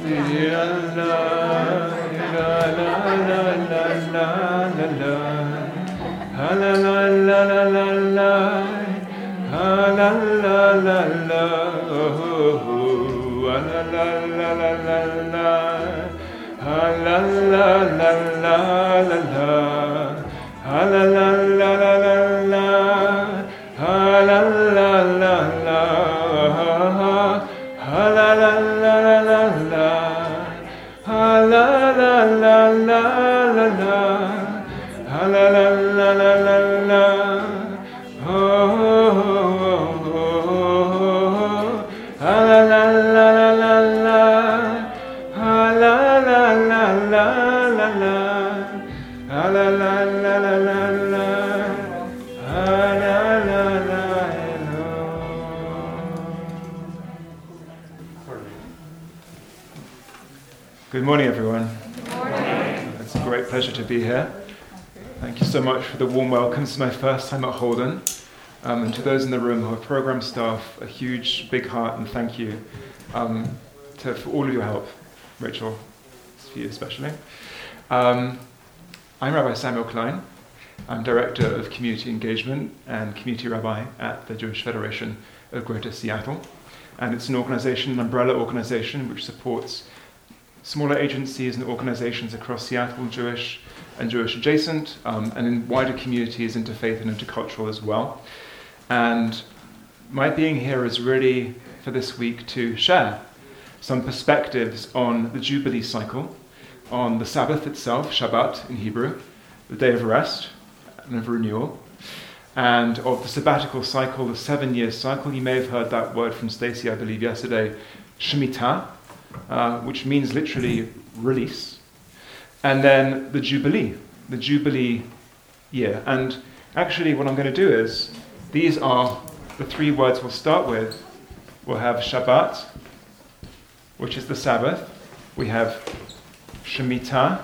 Good morning, everyone. Good morning. It's a great pleasure to be here. Thank you so much for the warm welcome. This is my first time at Holden. And to those in the room who are program staff, a huge, big heart and thank you for all of your help. Rachel, it's for you especially. I'm Rabbi Samuel Klein. I'm Director of Community Engagement and Community Rabbi at the Jewish Federation of Greater Seattle. And it's an organization, an umbrella organization, which supports smaller agencies and organizations across Seattle, Jewish and Jewish adjacent, and in wider communities, interfaith and intercultural as well. And my being here is really for this week to share some perspectives on the Jubilee cycle, on the Sabbath itself, Shabbat in Hebrew, the day of rest and of renewal, and of the sabbatical cycle, the 7-year cycle. You may have heard that word from Stacey, I believe, yesterday, Shemitah, which means literally release, and then the Jubilee year. And actually what I'm going to do is, these are the 3 words we'll start with. We'll have Shabbat, which is the Sabbath. We have Shemitah,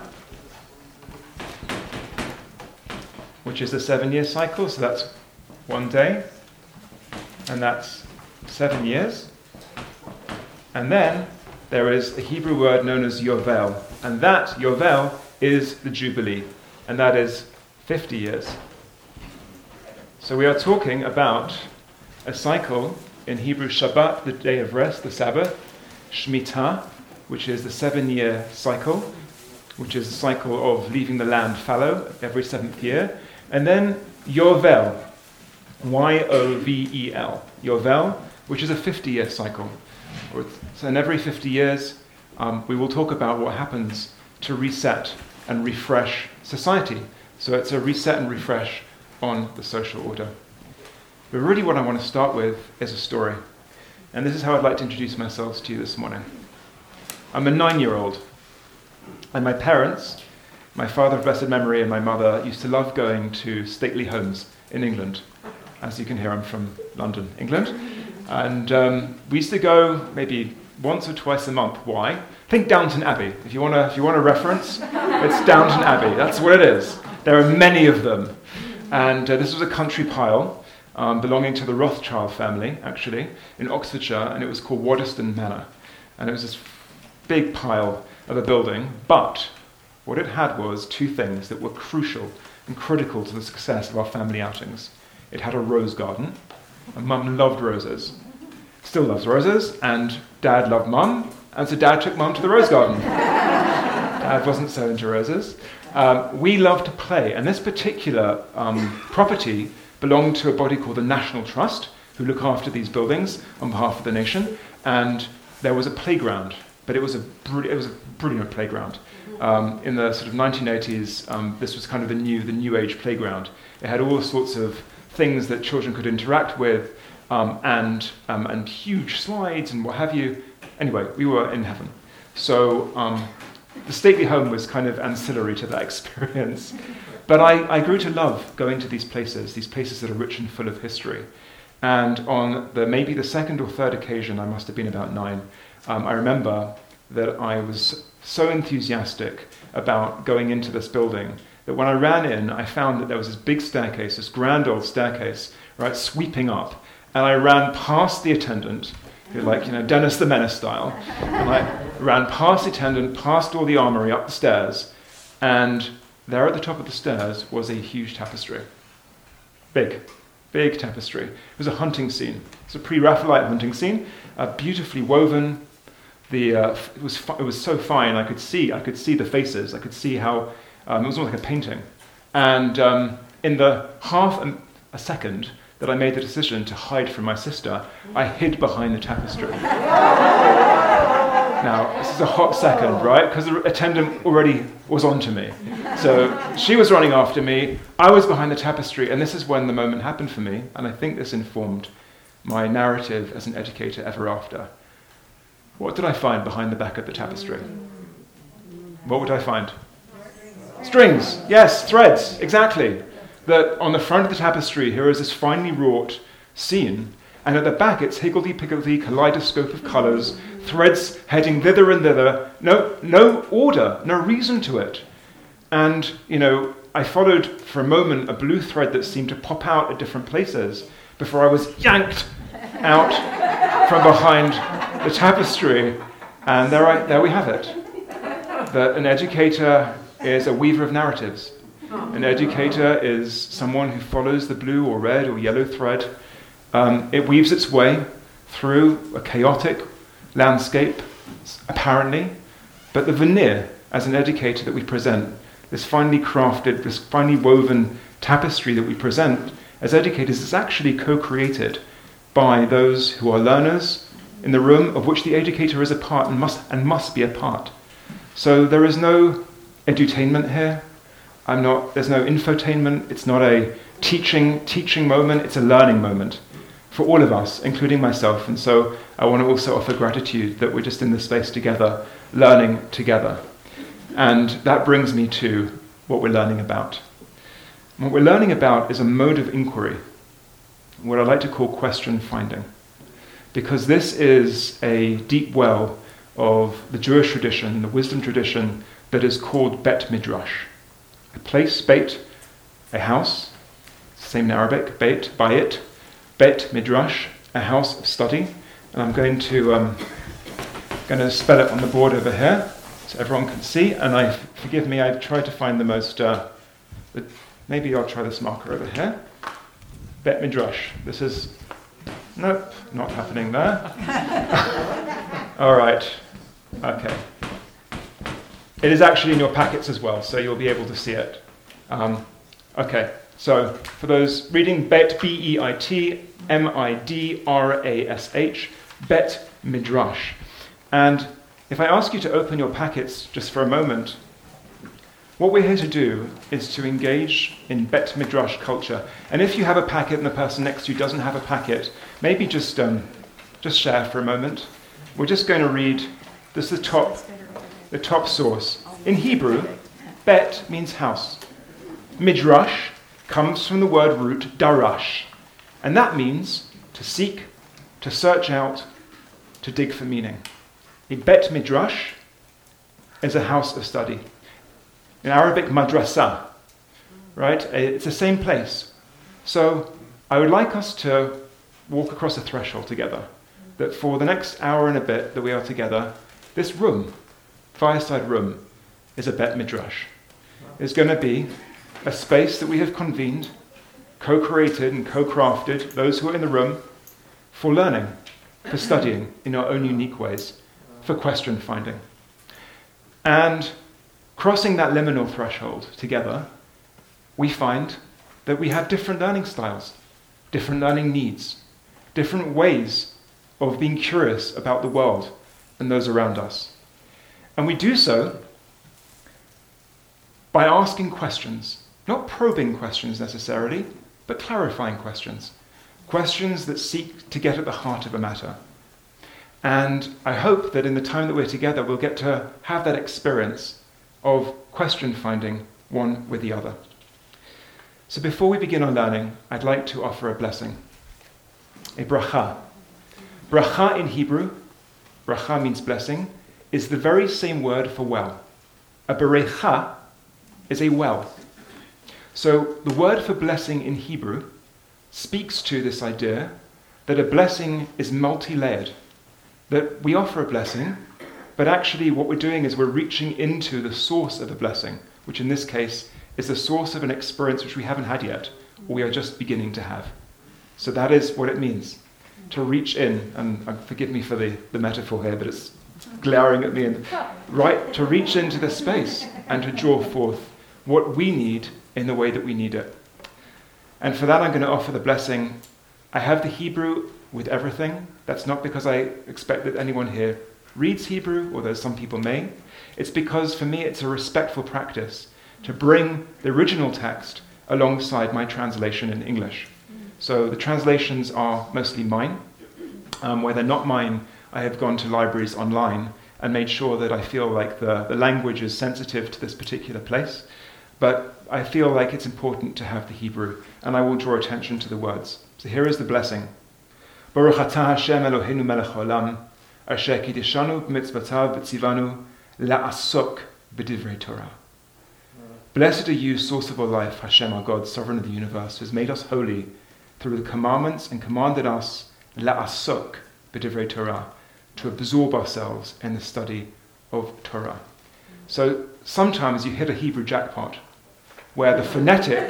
which is the 7-year cycle, so that's 1 day, and that's 7 years. And then there is a Hebrew word known as Yovel, and that Yovel is the Jubilee, and that is 50 years. So we are talking about a cycle in Hebrew: Shabbat, the day of rest, the Sabbath; Shemitah, which is the 7-year cycle, which is the cycle of leaving the land fallow every 7th year; and then Yovel, Y-O-V-E-L, Yovel, which is a 50-year cycle. So in every 50 years, we will talk about what happens to reset and refresh society. So it's a reset and refresh on the social order. But really what I want to start with is a story. And this is how I'd like to introduce myself to you this morning. I'm a 9-year-old. And my parents, my father of blessed memory and my mother, used to love going to stately homes in England. As you can hear, I'm from London, England. And we used to go maybe once or twice a month. Why? Think Downton Abbey. If you want a reference, it's Downton Abbey. That's what it is. There are many of them. And this was a country pile belonging to the Rothschild family, actually, in Oxfordshire, and it was called Waddesdon Manor. And it was this big pile of a building, but what it had was 2 things that were crucial and critical to the success of our family outings. It had a rose garden, and Mum loved roses, still loves roses, and Dad loved Mum, and so Dad took Mum to the rose garden. Dad wasn't so into roses. We loved to play, and this particular property belonged to a body called the National Trust, who look after these buildings on behalf of the nation, and there was a playground, but it was a brilliant playground. In the sort of 1980s, this was kind of the new age playground. It had all sorts of things that children could interact with, and huge slides and what have you. Anyway, we were in heaven. So the stately home was kind of ancillary to that experience. But I grew to love going to these places that are rich and full of history. And on maybe the 2nd or 3rd occasion, I must have been about 9, I remember that I was so enthusiastic about going into this building that when I ran in, I found that there was this big staircase, this grand old staircase, right, sweeping up. And I ran past the attendant, like, Dennis the Menace style. And I ran past the attendant, past all the armory, up the stairs, and there at the top of the stairs was a huge tapestry. Big tapestry. It was a hunting scene. It's a pre-Raphaelite hunting scene, beautifully woven. It was so fine. I could see the faces. I could see how it was almost like a painting. And in the half a second that I made the decision to hide from my sister, I hid behind the tapestry. Now, this is a hot second, right? Because the attendant already was onto me. So she was running after me, I was behind the tapestry, and this is when the moment happened for me, and I think this informed my narrative as an educator ever after. What did I find behind the back of the tapestry? What would I find? Strings, yes, threads, exactly. That on the front of the tapestry here is this finely wrought scene, and at the back it's higgledy-piggledy kaleidoscope of colours, threads heading thither and thither, no order, no reason to it. And, I followed for a moment a blue thread that seemed to pop out at different places before I was yanked out from behind the tapestry. And there we have it. That an educator is a weaver of narratives. An educator is someone who follows the blue or red or yellow thread. It weaves its way through a chaotic landscape, apparently, but the veneer as an educator that we present, this finely crafted, this finely woven tapestry that we present as educators is actually co-created by those who are learners in the room of which the educator is a part and must be a part. So there is no edutainment here. There's no infotainment. It's not a teaching moment. It's a learning moment for all of us, including myself. And so I want to also offer gratitude that we're just in this space together, learning together. And that brings me to what we're learning about. What we're learning about is a mode of inquiry, what I like to call question finding. Because this is a deep well of the Jewish tradition, the wisdom tradition, that is called Bet Midrash. A place, Beit, a house, same in Arabic, Beit, Bayit, Bet Midrash, a house of study. And I'm going to spell it on the board over here so everyone can see. And forgive me, I've tried to find the most, maybe I'll try this marker over here. Bet Midrash. This is, nope, not happening there. All right, okay. It is actually in your packets as well, so you'll be able to see it. Okay, so for those reading, Bet, B-E-I-T, M-I-D-R-A-S-H, Bet Midrash. And if I ask you to open your packets just for a moment, what we're here to do is to engage in Bet Midrash culture. And if you have a packet and the person next to you doesn't have a packet, maybe just share for a moment. We're just going to read, this is the top source. In Hebrew, Bet means house. Midrash comes from the word root darash, and that means to seek, to search out, to dig for meaning. A Bet Midrash is a house of study. In Arabic, madrasa, right? It's the same place. So I would like us to walk across a threshold together, that for the next hour and a bit that we are together, this room, fireside room, is a Bet Midrash. It's going to be a space that we have convened, co-created and co-crafted, those who are in the room, for learning, for studying in our own unique ways, for question finding. And crossing that liminal threshold together, we find that we have different learning styles, different learning needs, different ways of being curious about the world and those around us. And we do so by asking questions, not probing questions necessarily, but clarifying questions. Questions that seek to get at the heart of a matter. And I hope that in the time that we're together, we'll get to have that experience of question finding one with the other. So before we begin our learning, I'd like to offer a blessing, a bracha. Bracha in Hebrew, bracha means blessing, is the very same word for well. A berecha is a well. So the word for blessing in Hebrew speaks to this idea that a blessing is multi-layered. that we offer a blessing, but actually what we're doing is we're reaching into the source of a blessing, which in this case is the source of an experience which we haven't had yet, or we are just beginning to have. So that is what it means, to reach in, and forgive me for the metaphor here, but it's glaring at me, and right, to reach into the space and to draw forth what we need in the way that we need it. And for that I'm going to offer the blessing. I have the Hebrew with everything. That's not because I expect that anyone here reads Hebrew, although some people may. It's because for me it's a respectful practice to bring the original text alongside my translation in English. So the translations are mostly mine. Where they're not mine, I have gone to libraries online and made sure that I feel like the language is sensitive to this particular place. But I feel like it's important to have the Hebrew, and I will draw attention to the words. So here is the blessing. Baruch atah Hashem Eloheinu melech haolam, asher kiddushanu b'mitzvotav v'tzivanu la'asok b'divrei Torah. Blessed are you, source of all life, Hashem our God, sovereign of the universe, who has made us holy through the commandments and commanded us la'asok b'divrei Torah, to absorb ourselves in the study of Torah. So sometimes you hit a Hebrew jackpot, where the phonetic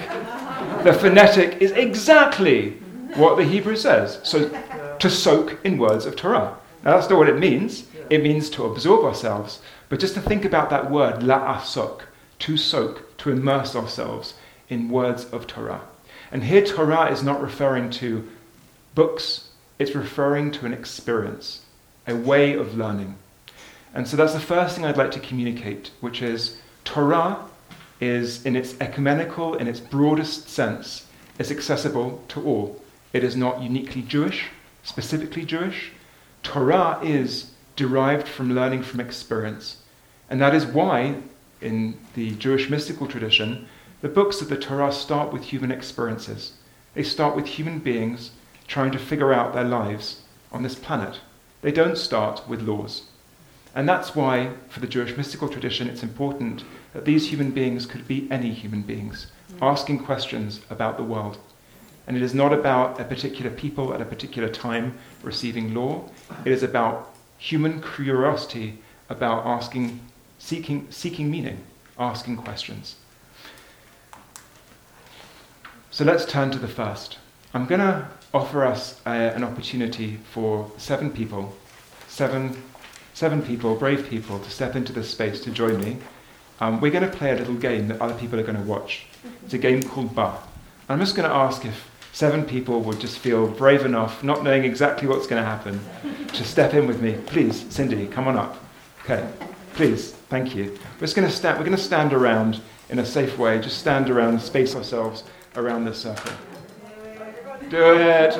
is exactly what the Hebrew says. So to soak in words of Torah. Now that's not what it means. It means to absorb ourselves. But just to think about that word, la'asok, to soak, to immerse ourselves in words of Torah. And here Torah is not referring to books, it's referring to an experience, a way of learning. And so that's the first thing I'd like to communicate, which is Torah is, in its ecumenical, in its broadest sense, is accessible to all. It is not uniquely Jewish, specifically Jewish. Torah is derived from learning from experience. And that is why, in the Jewish mystical tradition, the books of the Torah start with human experiences. They start with human beings trying to figure out their lives on this planet. They don't start with laws. And that's why, for the Jewish mystical tradition, it's important that these human beings could be any human beings, asking questions about the world. And it is not about a particular people at a particular time receiving law. It is about human curiosity, about seeking meaning, asking questions. So let's turn to the first. I'm going to offer us an opportunity for seven people, brave people, to step into this space to join me. We're going to play a little game that other people are going to watch. It's a game called Ba. I'm just going to ask if 7 people would just feel brave enough, not knowing exactly what's going to happen, to step in with me. Please, Cindy, come on up. Okay, please, thank you. We're going to stand around in a safe way, just stand around, space ourselves around this circle. Do it,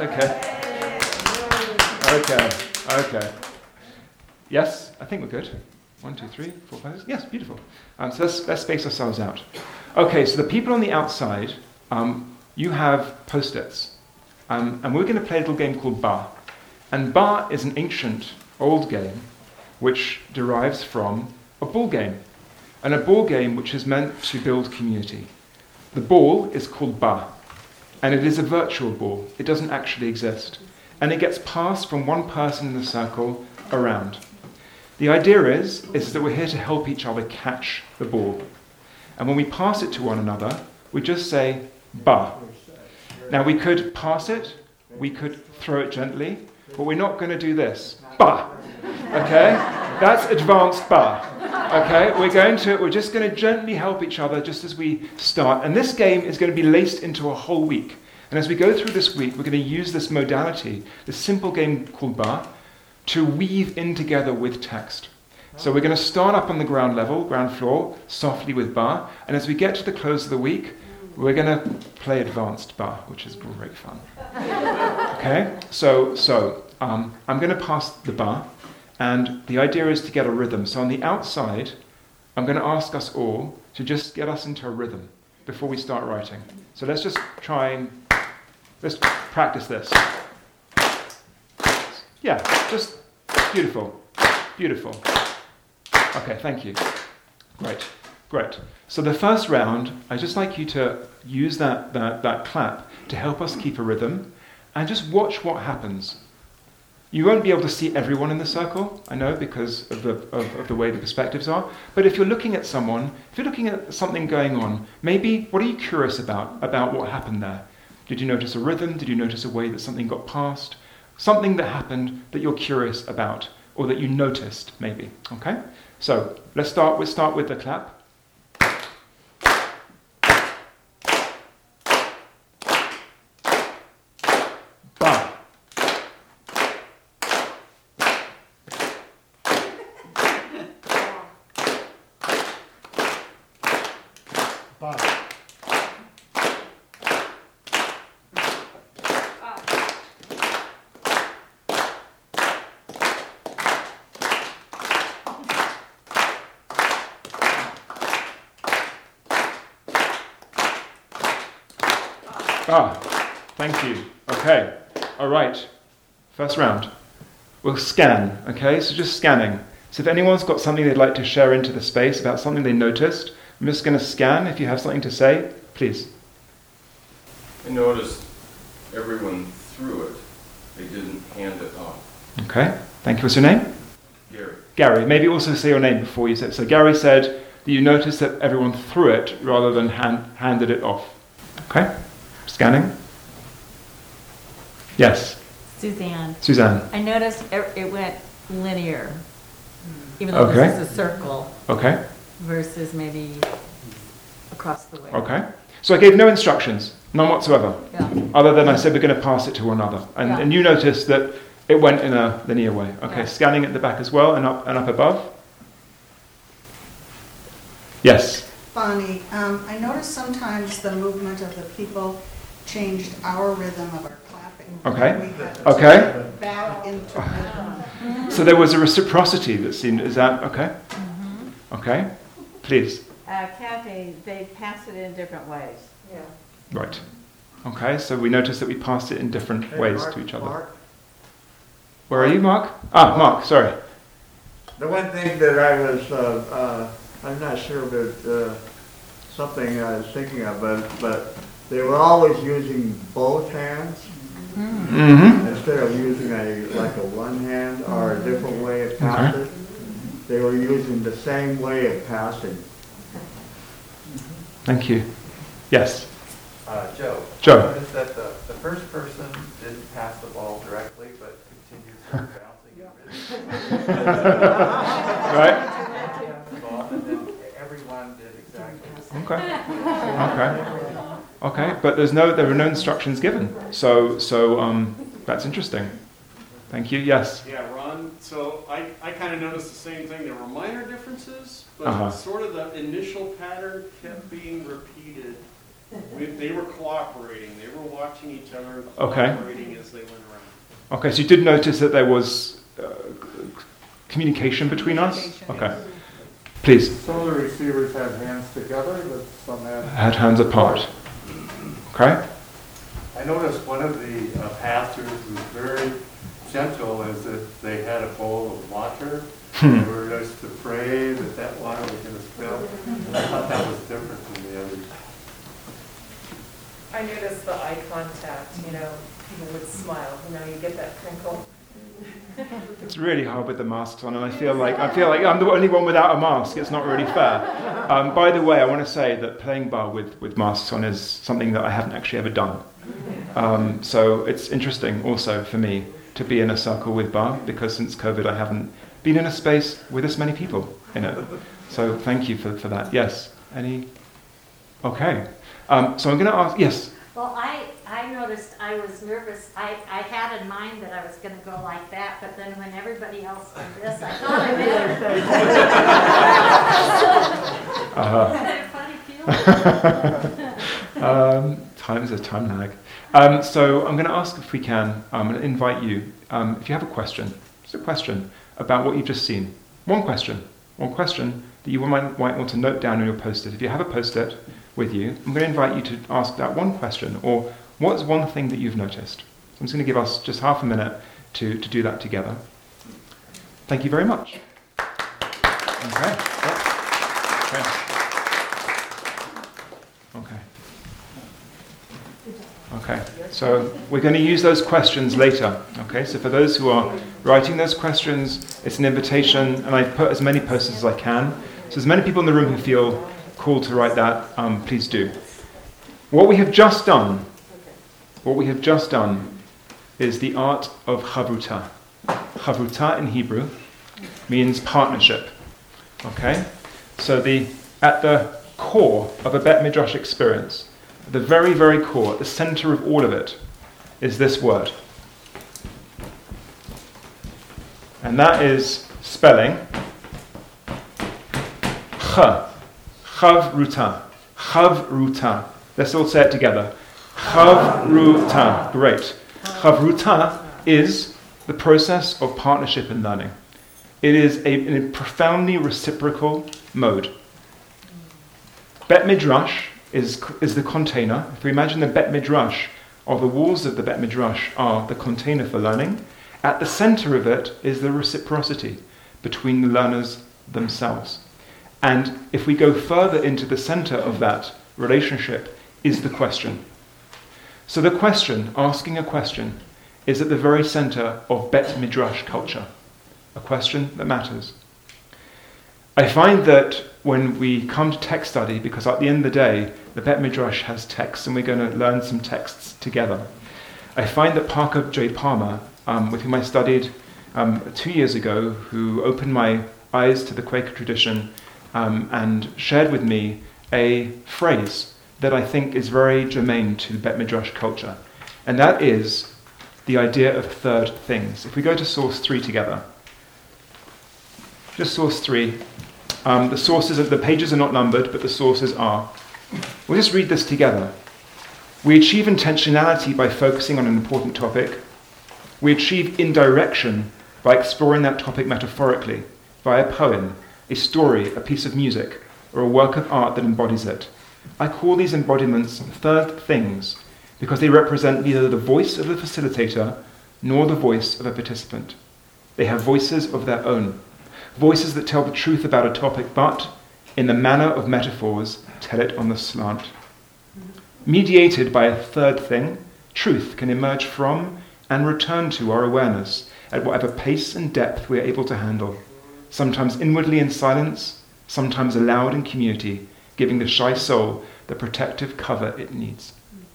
okay. Yes, I think we're good. 1, 2, 3, 4, 5. Yes, beautiful. So let's space ourselves out. Okay, so the people on the outside, you have post-its. And we're going to play a little game called Ba. And Ba is an ancient, old game which derives from a ball game. And a ball game which is meant to build community. The ball is called Ba. And it is a virtual ball. It doesn't actually exist. And it gets passed from one person in the circle around. The idea is that we're here to help each other catch the ball. And when we pass it to one another, we just say, Ba. Now we could pass it, we could throw it gently, but we're not going to do this. Ba. Okay? That's advanced Ba. Okay? We're just going to gently help each other just as we start. And this game is going to be laced into a whole week. And as we go through this week, we're going to use this modality, this simple game called Ba, to weave in together with text. So we're going to start up on the ground floor, softly with Ba, and as we get to the close of the week, we're going to play advanced Ba, which is great fun. Okay? So I'm going to pass the Ba, and the idea is to get a rhythm. So on the outside, I'm going to ask us all to just get us into a rhythm before we start writing. So let's just let's practice this. Yeah, just beautiful. Okay, thank you. Great. So the first round, I'd just like you to use that clap to help us keep a rhythm and just watch what happens. You won't be able to see everyone in the circle, I know, because of the way the perspectives are. But if you're looking at someone, if you're looking at something going on, maybe what are you curious about what happened there? Did you notice a rhythm? Did you notice a way that something got passed? Something that happened that you're curious about, or that you noticed, maybe. Okay? So let's start with the clap. Ba. Ba. Ah, thank you. Okay, all right. First round. We'll scan, okay? So just scanning. So if anyone's got something they'd like to share into the space about something they noticed, I'm just going to scan. If you have something to say, please. I noticed everyone threw it. They didn't hand it off. Okay, thank you. What's your name? Gary. Gary. Maybe also say your name before you say it. So Gary said that you noticed that everyone threw it rather than handed it off. Okay, scanning. Yes. Suzanne. Suzanne. I noticed it went linear, even though Okay. this is a circle Okay. versus maybe across the way. Okay. So I gave no instructions, none whatsoever, Yeah. other than I said we're going to pass it to one another. And, Yeah. and you noticed that it went in a linear way. Okay, Yeah. scanning at the back as well and up above. Yes. Bonnie, I noticed sometimes the movement of the people changed our rhythm of our clapping. Okay. We had to Okay. back into rhythm. So there was a reciprocity that seemed, is that, okay? Okay. Please. Kathy, they pass it in different ways. Right. Okay, so we noticed that we passed it in different Hey, ways Mark, to each other. Mark, Where are you, Mark? Ah, Mark, sorry. the one thing that I was, I'm not sure, but something I was thinking of, but they were always using both hands Mm-hmm. instead of using like a one hand or a different way of passing. They were using the same way of passing. Thank you. Yes. Joe. Joe. I noticed that the first person didn't pass the ball directly, but continued sort of bouncing and Right? the ball, and then everyone did exactly the same. Okay. Okay, but there were no instructions given. So that's interesting. Thank you. Yes. Yeah, Ron, so I kind of noticed the same thing. There were minor differences, but Uh-huh. sort of the initial pattern kept being repeated. They were cooperating. They were watching each other and Okay. cooperating as they went around. Okay, so you did notice that there was communication between us? Okay. Please. Some of the receivers had hands together, but some had... Had hands apart. Okay. I noticed one of the pastors was very gentle, as if they had a bowl of water. They were just afraid that that water was going to spill. I thought that was different from the others. I noticed the eye contact, people would smile, you get that crinkle. It's really hard with the masks on, and I feel like I'm the only one without a mask. It's not really fair. By the way, I want to say that playing bar with masks on is something that I haven't actually ever done. So it's interesting also for me to be in a circle with bar, because since COVID I haven't been in a space with this many people in it. So thank you for that. Yes. Any? Okay. So I'm going to ask. Yes. Well, I noticed I was nervous. I had in mind that I was going to go like that, but then when everybody else did this, I thought I better. Time is a time lag. So I'm going to ask if we can. I'm going to invite you. If you have a question, just a question about what you've just seen. One question that you might want to note down on your post-it. If you have a post-it with you, I'm going to invite you to ask that one question, or what's one thing that you've noticed? So I'm just going to give us just half a minute to do that together. Thank you very much. Okay. Okay. Okay. So we're going to use those questions later. Okay, so for those who are writing those questions, it's an invitation, and I've put as many posters as I can. So as many people in the room who feel called to write that, please do. What we have just done is the art of chavruta. Chavruta in Hebrew means partnership. Okay? So at the core of a Bet Midrash experience, the very, very core, at the center of all of it, is this word. And that is spelling chavruta. Chavruta. Let's all say it together. Chavruta. Great. Chavruta is the process of partnership and learning. It is a profoundly reciprocal mode. Bet Midrash is the container. If we imagine the Bet Midrash, or the walls of the Bet Midrash are the container for learning, at the center of it is the reciprocity between the learners themselves. And if we go further into the center of that relationship is the question. So the question, asking a question, is at the very center of Bet Midrash culture. A question that matters. I find that when we come to text study, because at the end of the day, the Bet Midrash has texts and we're going to learn some texts together, I find that Parker J. Palmer, with whom I studied 2 years ago, who opened my eyes to the Quaker tradition and shared with me a phrase that I think is very germane to the Bet Midrash culture, and that is the idea of third things. If we go to source 3 together, just source 3, the pages are not numbered, but the sources are. We'll just read this together. We achieve intentionality by focusing on an important topic. We achieve indirection by exploring that topic metaphorically, via a poem, a story, a piece of music, or a work of art that embodies it. I call these embodiments third things because they represent neither the voice of the facilitator nor the voice of a participant. They have voices of their own, voices that tell the truth about a topic, but, in the manner of metaphors, tell it on the slant. Mediated by a third thing, truth can emerge from and return to our awareness at whatever pace and depth we are able to handle, sometimes inwardly in silence, sometimes aloud in community, giving the shy soul the protective cover it needs.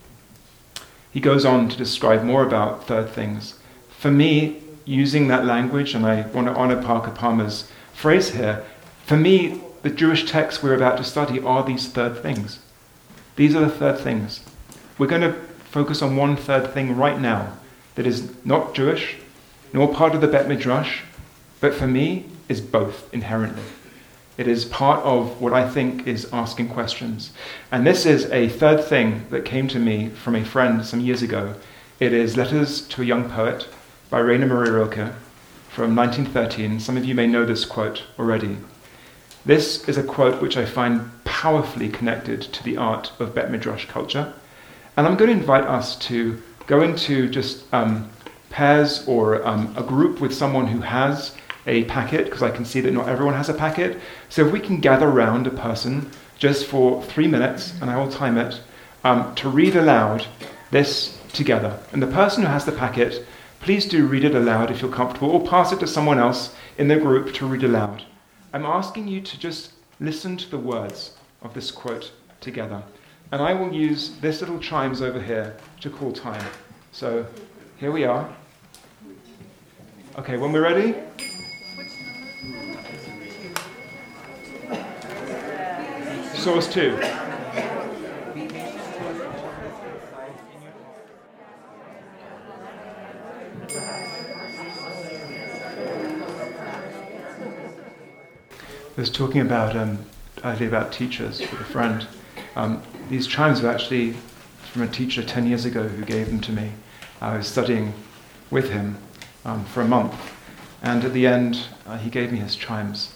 He goes on to describe more about third things. For me, using that language, and I want to honor Parker Palmer's phrase here, for me, the Jewish texts we're about to study are these third things. These are the third things. We're going to focus on one third thing right now that is not Jewish, nor part of the Bet Midrash, but for me is both inherently. It is part of what I think is asking questions. And this is a third thing that came to me from a friend some years ago. It is Letters to a Young Poet by Rainer Maria Rilke from 1913. Some of you may know this quote already. This is a quote which I find powerfully connected to the art of Bet Midrash culture. And I'm going to invite us to go into just pairs or a group with someone who has a packet, because I can see that not everyone has a packet. So if we can gather around a person just for 3 minutes, and I will time it, to read aloud this together. And the person who has the packet, please do read it aloud if you're comfortable, or pass it to someone else in the group to read aloud. I'm asking you to just listen to the words of this quote together. And I will use this little chimes over here to call time. So here we are. Okay, when we're ready? Source 2. I was talking about earlier about teachers with a friend. These chimes were actually from a teacher 10 years ago who gave them to me. I was studying with him for a month, and at the end he gave me his chimes.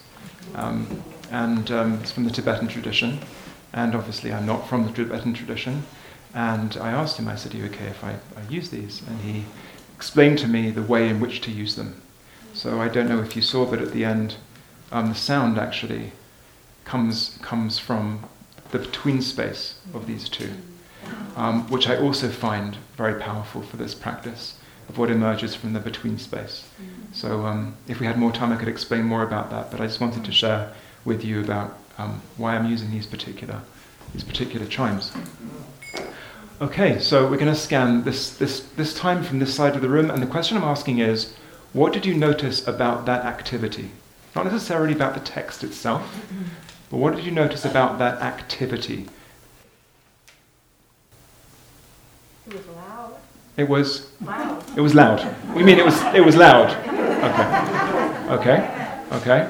It's from the Tibetan tradition, and obviously I'm not from the Tibetan tradition. And I asked him, I said, are you okay if I use these? And he explained to me the way in which to use them. So I don't know if you saw, but at the end, the sound actually comes from the between space of these two. which I also find very powerful for this practice of what emerges from the between space. So if we had more time, I could explain more about that, but I just wanted to share with you about why I'm using these particular chimes. Okay, so we're going to scan this time from this side of the room, and the question I'm asking is, what did you notice about that activity? Not necessarily about the text itself, but what did you notice about that activity? It was loud. It was Loud. It was loud. We mean it was loud. Okay.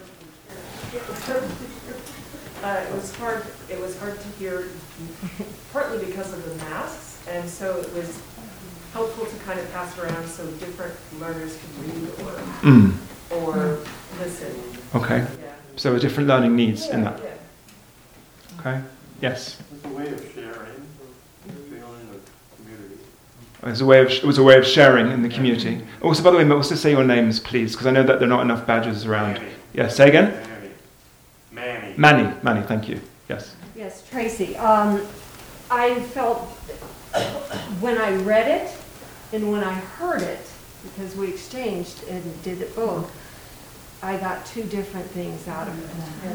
It was hard to hear, partly because of the masks, and so it was helpful to kind of pass around so different learners could read or listen. Okay. Yeah. So there were different learning needs in that. Yeah. Okay. Yes. It's a way of sharing, feeling of community. It was a way of sharing in the community. Also, by the way, also say your names, please, because I know that there are not enough badges around. Manny. Yeah. Say again. Manny. Manny. Thank you. Yes. Yes, Tracy. I felt when I read it and when I heard it, because we exchanged and did it both, I got two different things out of it.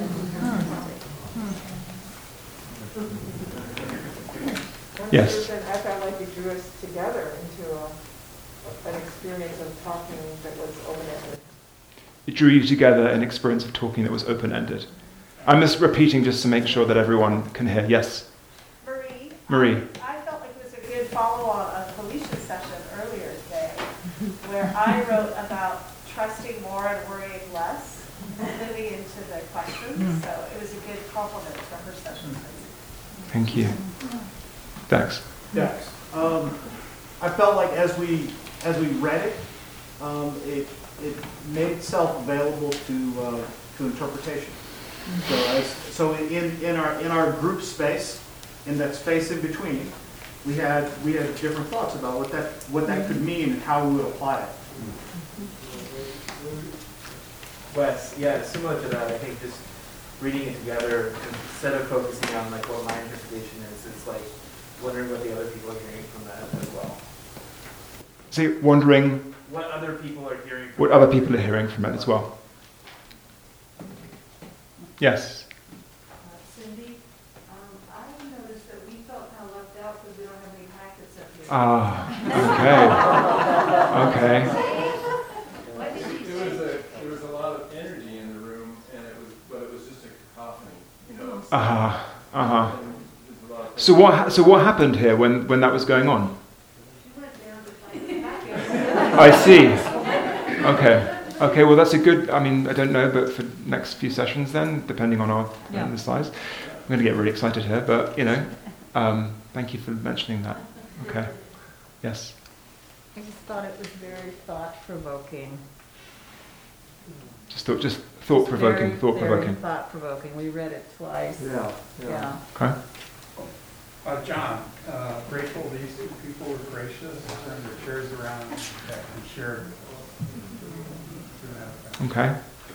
Yes. I felt like it drew us together into an experience of talking that was open-ended. It drew you together an experience of talking that was open-ended. I'm just repeating just to make sure that everyone can hear. Yes. Marie. I felt like it was a good follow-on of Felicia's session earlier today, where I wrote about trusting more and worrying less, moving into the questions. So it was a good compliment for her session. Thank you. Dex. Dex. I felt like as we read it, it made itself available to interpretation. So in our group space, in that space in between, we had different thoughts about what that could mean and how we would apply it. Wes, yeah, similar to that, I think just reading it together, instead of focusing on like what my interpretation is, it's like wondering what the other people are hearing from that as well. So wondering What other people are hearing from what other people are hearing from it as well. Yes. Cindy, I noticed that we felt kind of left out because we don't have any packets up here. Okay. What did you There say? was a lot of energy in the room, and it was just a cacophony, you know. So what happened here when that was going on? She went down to find the packets. I see. Okay, well that's a good, I don't know, but for next few sessions then, depending on the size. I'm going to get really excited here, but thank you for mentioning that. Okay. Yes. I just thought it was very thought-provoking. Just thought-provoking. Very thought-provoking. We read it twice. Yeah. Okay. John, grateful these two people were gracious and turned their chairs around and shared. Okay.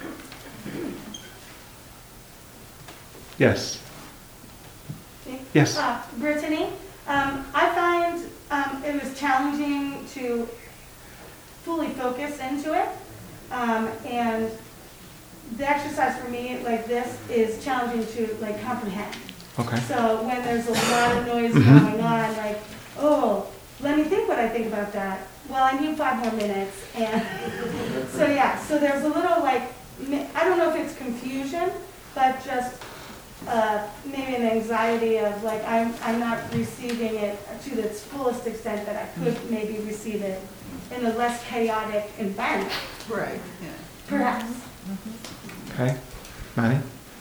Yes. Yes. Brittany, I find it was challenging to fully focus into it. And the exercise for me like this is challenging to like comprehend. Okay. So when there's a lot of noise going on, like, oh, let me think what I think about that. Well, I need 5 more minutes. And so there's a little like, I don't know if it's confusion, but just maybe an anxiety of like, I'm not receiving it to its fullest extent that I could maybe receive it in a less chaotic environment. Right, yeah. Perhaps. Okay. Manny?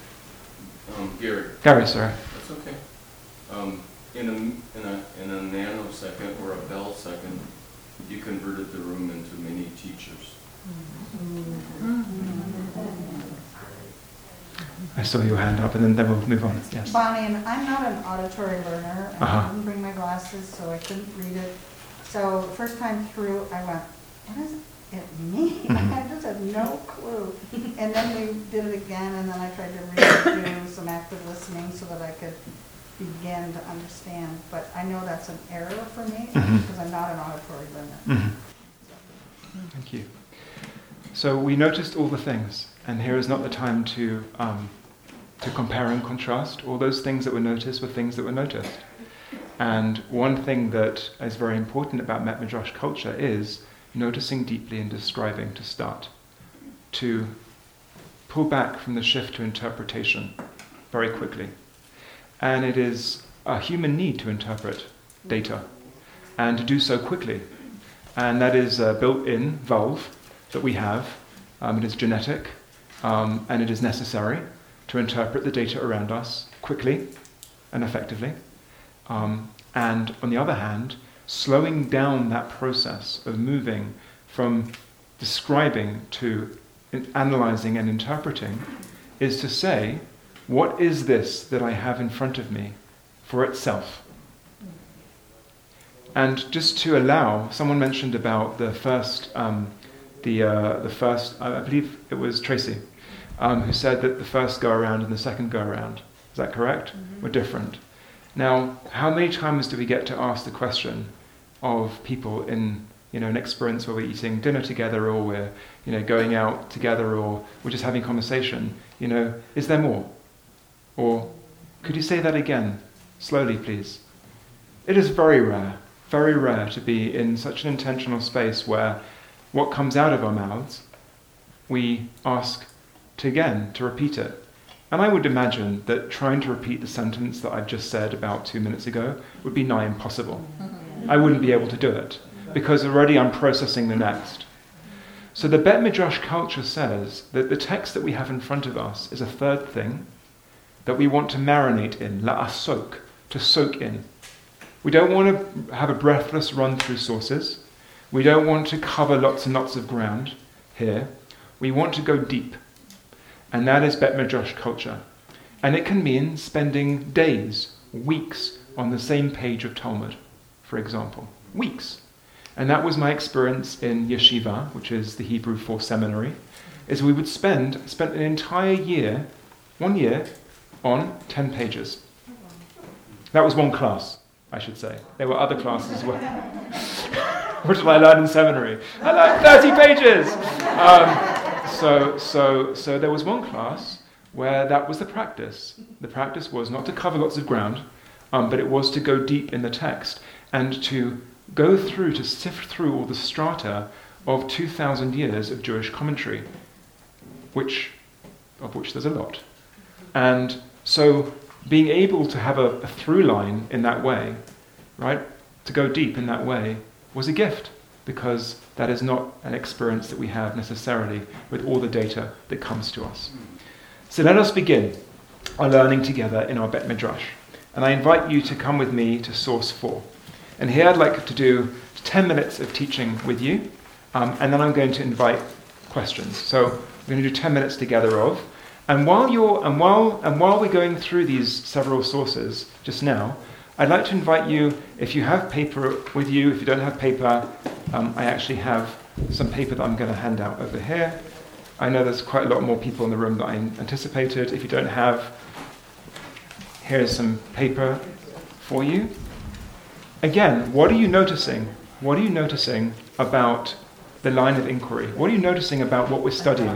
Gary, sorry. that's okay. In a nanosecond or a bell second, you converted the room into mini teachers. I saw your hand up, and then we'll move on. Yes. Bonnie, and I'm not an auditory learner, and I didn't bring my glasses, so I couldn't read it. So the first time through, I went, what does it mean? I just had no clue. And then we did it again, and then I tried to read it, do some active listening so that I could begin to understand, but I know that's an error for me Mhm. because I'm not an auditory learner. Mhm. Thank you. So we noticed all the things, and here is not the time to compare and contrast. All those things that were noticed were things that were noticed. And one thing that is very important about Bet Midrash culture is noticing deeply and describing to start, to pull back from the shift to interpretation very quickly. And it is a human need to interpret data, and to do so quickly. And that is a built-in valve that we have. It is genetic, and it is necessary to interpret the data around us quickly and effectively. And on the other hand, slowing down that process of moving from describing to analyzing and interpreting is to say, what is this that I have in front of me for itself? And just to allow, someone mentioned about the first, I believe it was Tracy, who said that the first go around and the second go around, is that correct? Mm-hmm. Were different. Now, how many times do we get to ask the question of people in, an experience where we're eating dinner together, or we're, going out together, or we're just having conversation, is there more? Or, could you say that again, slowly please? It is very rare to be in such an intentional space where what comes out of our mouths, we ask to repeat it. And I would imagine that trying to repeat the sentence that I've just said about 2 minutes ago would be nigh impossible. I wouldn't be able to do it, because already I'm processing the next. So the Bet Midrash culture says that the text that we have in front of us is a third thing that we want to marinate in, la'asok, to soak in. We don't want to have a breathless run through sources. We don't want to cover lots and lots of ground here. We want to go deep. And that is Bet Midrash culture. And it can mean spending days, weeks on the same page of Talmud, for example. Weeks. And that was my experience in yeshiva, which is the Hebrew for seminary, is we would spent an entire year, 1 year, on 10 pages. That was one class, I should say. There were other classes as well. What did I learn in seminary? I learned 30 pages! So there was one class where that was the practice. The practice was not to cover lots of ground, but it was to go deep in the text and to go through, to sift through all the strata of 2,000 years of Jewish commentary, of which there's a lot. And so being able to have a through line in that way, right, to go deep in that way, was a gift, because that is not an experience that we have necessarily with all the data that comes to us. So let us begin our learning together in our Bet Midrash. And I invite you to come with me to source 4. And here I'd like to do 10 minutes of teaching with you, and then I'm going to invite questions. So we're going to do 10 minutes together of. And while we're going through these several sources just now, I'd like to invite you, if you have paper with you, if you don't have paper, I actually have some paper that I'm going to hand out over here. I know there's quite a lot more people in the room than I anticipated. If you don't have, here's some paper for you. Again, what are you noticing? What are you noticing about the line of inquiry? What are you noticing about what we're studying?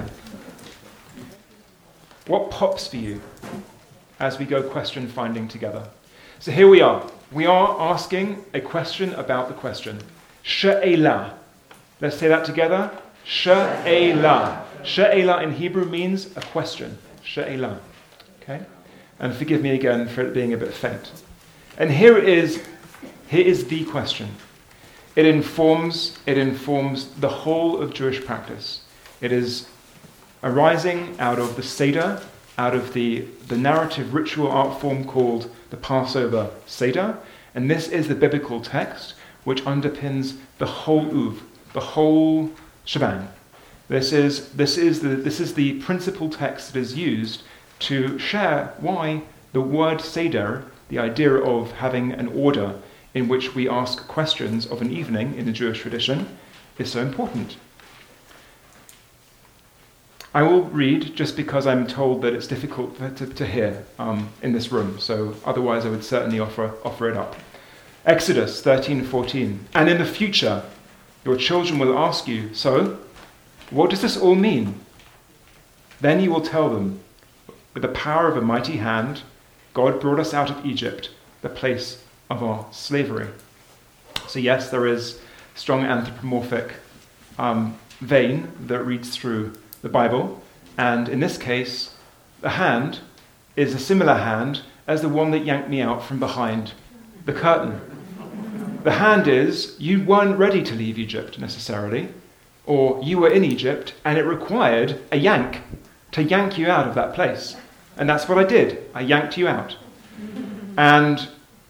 What pops for you as we go question finding together? So here we are. We are asking a question about the question. She'elah. Let's say that together. She'elah. She'elah in Hebrew means a question. She'elah. Okay? And forgive me again for it being a bit faint. And here is the question. It informs the whole of Jewish practice. It is arising out of the Seder, out of the narrative ritual art form called the Passover Seder, and this is the biblical text which underpins the whole shebang. This is the principal text that is used to share why the word Seder, the idea of having an order in which we ask questions of an evening in the Jewish tradition, is so important. I will read just because I'm told that it's difficult to hear in this room, so otherwise I would certainly offer it up. Exodus 13:14. And in the future, your children will ask you, so, what does this all mean? Then you will tell them, with the power of a mighty hand, God brought us out of Egypt, the place of our slavery. So yes, there is strong anthropomorphic vein that reads through the Bible, and in this case, the hand is a similar hand as the one that yanked me out from behind the curtain. The hand is, you weren't ready to leave Egypt necessarily, or you were in Egypt and it required a yank to yank you out of that place. And that's what I did. I yanked you out. And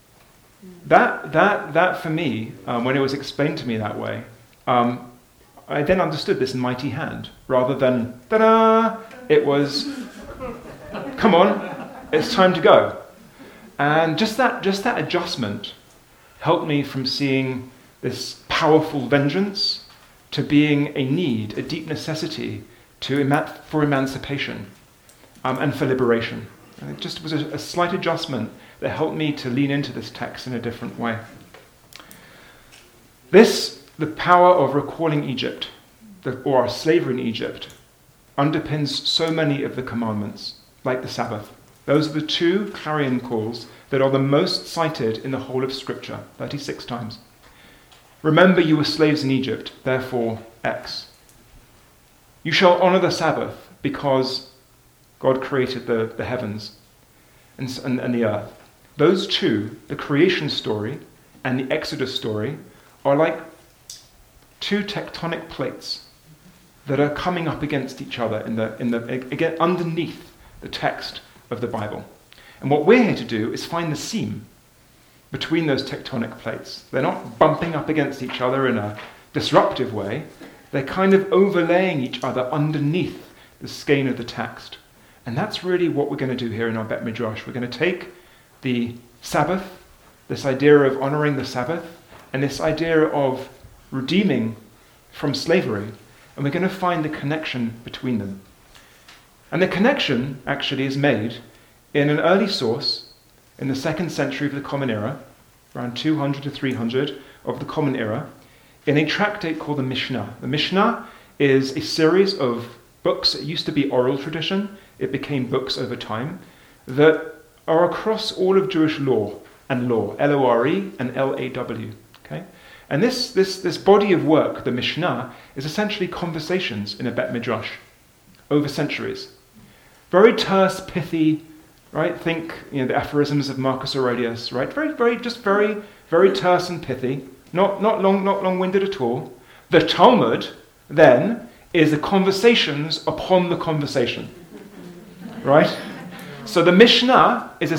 that for me, when it was explained to me that way, I then understood this mighty hand, rather than, ta-da, it was, come on, it's time to go. And just that adjustment helped me from seeing this powerful vengeance to being a need, a deep necessity for emancipation and for liberation. And it just was a slight adjustment that helped me to lean into this text in a different way. The power of recalling Egypt, or our slavery in Egypt, underpins so many of the commandments, like the Sabbath. Those are the two clarion calls that are the most cited in the whole of Scripture, 36 times. Remember you were slaves in Egypt, therefore X. You shall honor the Sabbath because God created the heavens and the earth. Those two, the creation story and the Exodus story, are like two tectonic plates that are coming up against each other again underneath the text of the Bible. And what we're here to do is find the seam between those tectonic plates. They're not bumping up against each other in a disruptive way. They're kind of overlaying each other underneath the skein of the text. And that's really what we're going to do here in our Bet Midrash. We're going to take the Sabbath, this idea of honoring the Sabbath, and this idea of redeeming from slavery, and we're going to find the connection between them. And the connection actually is made in an early source in the 2nd century of the Common Era, around 200 to 300 of the Common Era, in a tractate called the Mishnah. The Mishnah is a series of books. It used to be oral tradition. It became books over time that are across all of Jewish law and law, L-O-R-E and L-A-W. Okay? And this body of work, the Mishnah, is essentially conversations in a Bet Midrash over centuries. Very terse, pithy, right? Think, the aphorisms of Marcus Aurelius, right? Very terse and pithy, not long-winded at all. The Talmud, then, is the conversations upon the conversation, right? So the Mishnah is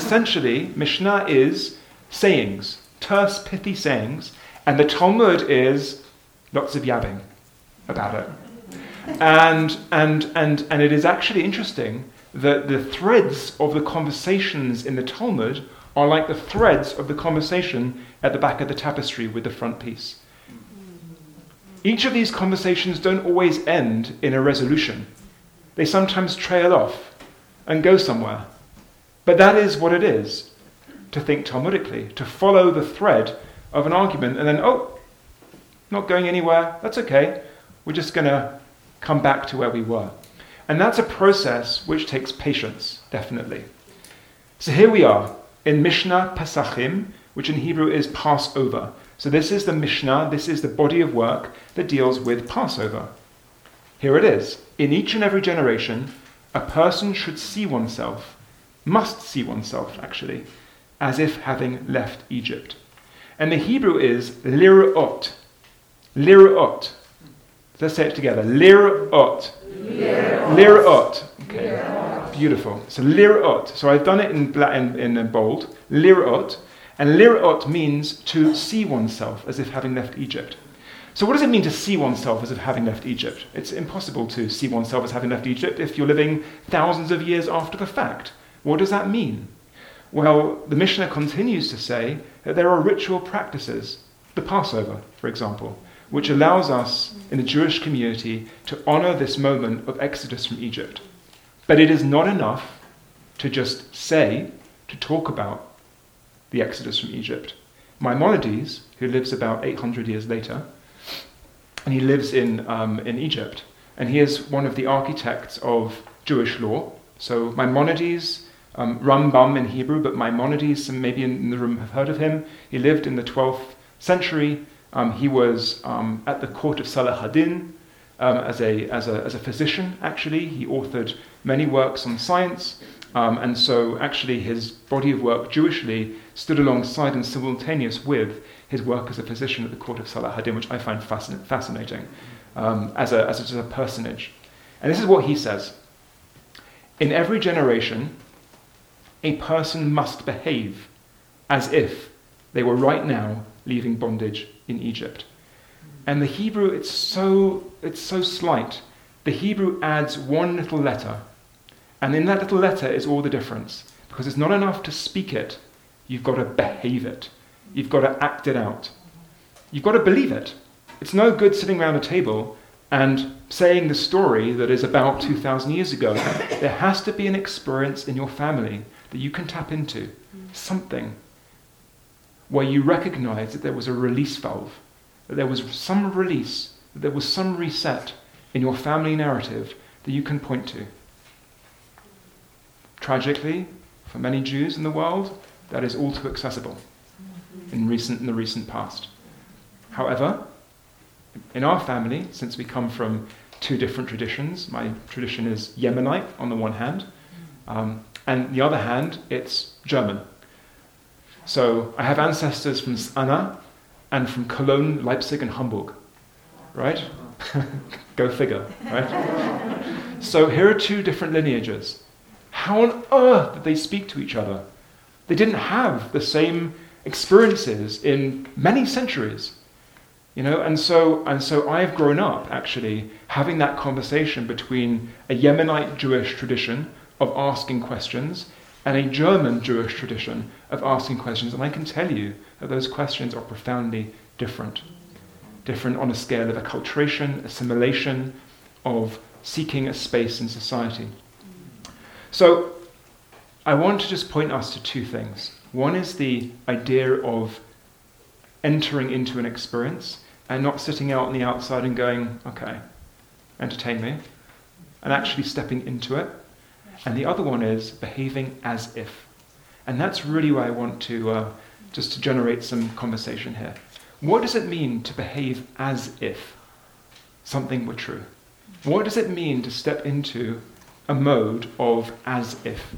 sayings, terse, pithy sayings, and the Talmud is lots of yabbing about it. And it is actually interesting that the threads of the conversations in the Talmud are like the threads of the conversation at the back of the tapestry with the front piece. Each of these conversations don't always end in a resolution. They sometimes trail off and go somewhere. But that is what it is to think Talmudically, to follow the thread of an argument and then, not going anywhere, that's okay. We're just going to come back to where we were. And that's a process which takes patience, definitely. So here we are in Mishnah Pesachim, which in Hebrew is Passover. So this is the Mishnah, this is the body of work that deals with Passover. Here it is. In each and every generation, a person should must see oneself actually, as if having left Egypt. And the Hebrew is lir'ot. Lir'ot. Let's say it together. Lir'ot. Lir'ot. Okay. Lir'ot. Beautiful. So lir'ot. So I've done it in bold. Lir'ot. And lir'ot means to see oneself as if having left Egypt. So what does it mean to see oneself as if having left Egypt? It's impossible to see oneself as having left Egypt if you're living thousands of years after the fact. What does that mean? Well, the Mishnah continues to say that there are ritual practices. The Passover, for example, which allows us in the Jewish community to honor this moment of exodus from Egypt. But it is not enough to just say, to talk about the exodus from Egypt. Maimonides, who lives about 800 years later, and he lives in Egypt, and he is one of the architects of Jewish law. So Maimonides, Rambam in Hebrew, but Maimonides, some maybe in the room have heard of him. He lived in the 12th century. He was at the court of Salah ad-Din as a physician, actually. He authored many works on science, and so actually his body of work Jewishly stood alongside and simultaneous with his work as a physician at the court of Salah ad-Din, which I find fascinating as a personage. And this is what he says. In every generation, a person must behave as if they were right now leaving bondage in Egypt. And the Hebrew, it's so slight. The Hebrew adds one little letter. And in that little letter is all the difference. Because it's not enough to speak it. You've got to behave it. You've got to act it out. You've got to believe it. It's no good sitting around a table and saying the story that is about 2,000 years ago. There has to be an experience in your family that you can tap into. Something where you recognize that there was a release valve, that there was some release, that there was some reset in your family narrative that you can point to. Tragically, for many Jews in the world, that is all too accessible in the recent past. However, in our family, since we come from two different traditions, my tradition is Yemenite on the one hand, and the other hand, it's German. So I have ancestors from Anna and from Cologne, Leipzig, and Hamburg, right? Go figure, right? So here are two different lineages. How on earth did they speak to each other? They didn't have the same experiences in many centuries, you know. And so I've grown up actually having that conversation between a Yemenite Jewish tradition of asking questions and a German Jewish tradition of asking questions, and I can tell you that those questions are profoundly different. Different on a scale of acculturation, assimilation, of seeking a space in society. So I want to just point us to two things. One is the idea of entering into an experience and not sitting out on the outside and going, okay, entertain me, and actually stepping into it. And the other one is behaving as if. And that's really where I want to just to generate some conversation here. What does it mean to behave as if something were true? What does it mean to step into a mode of as if?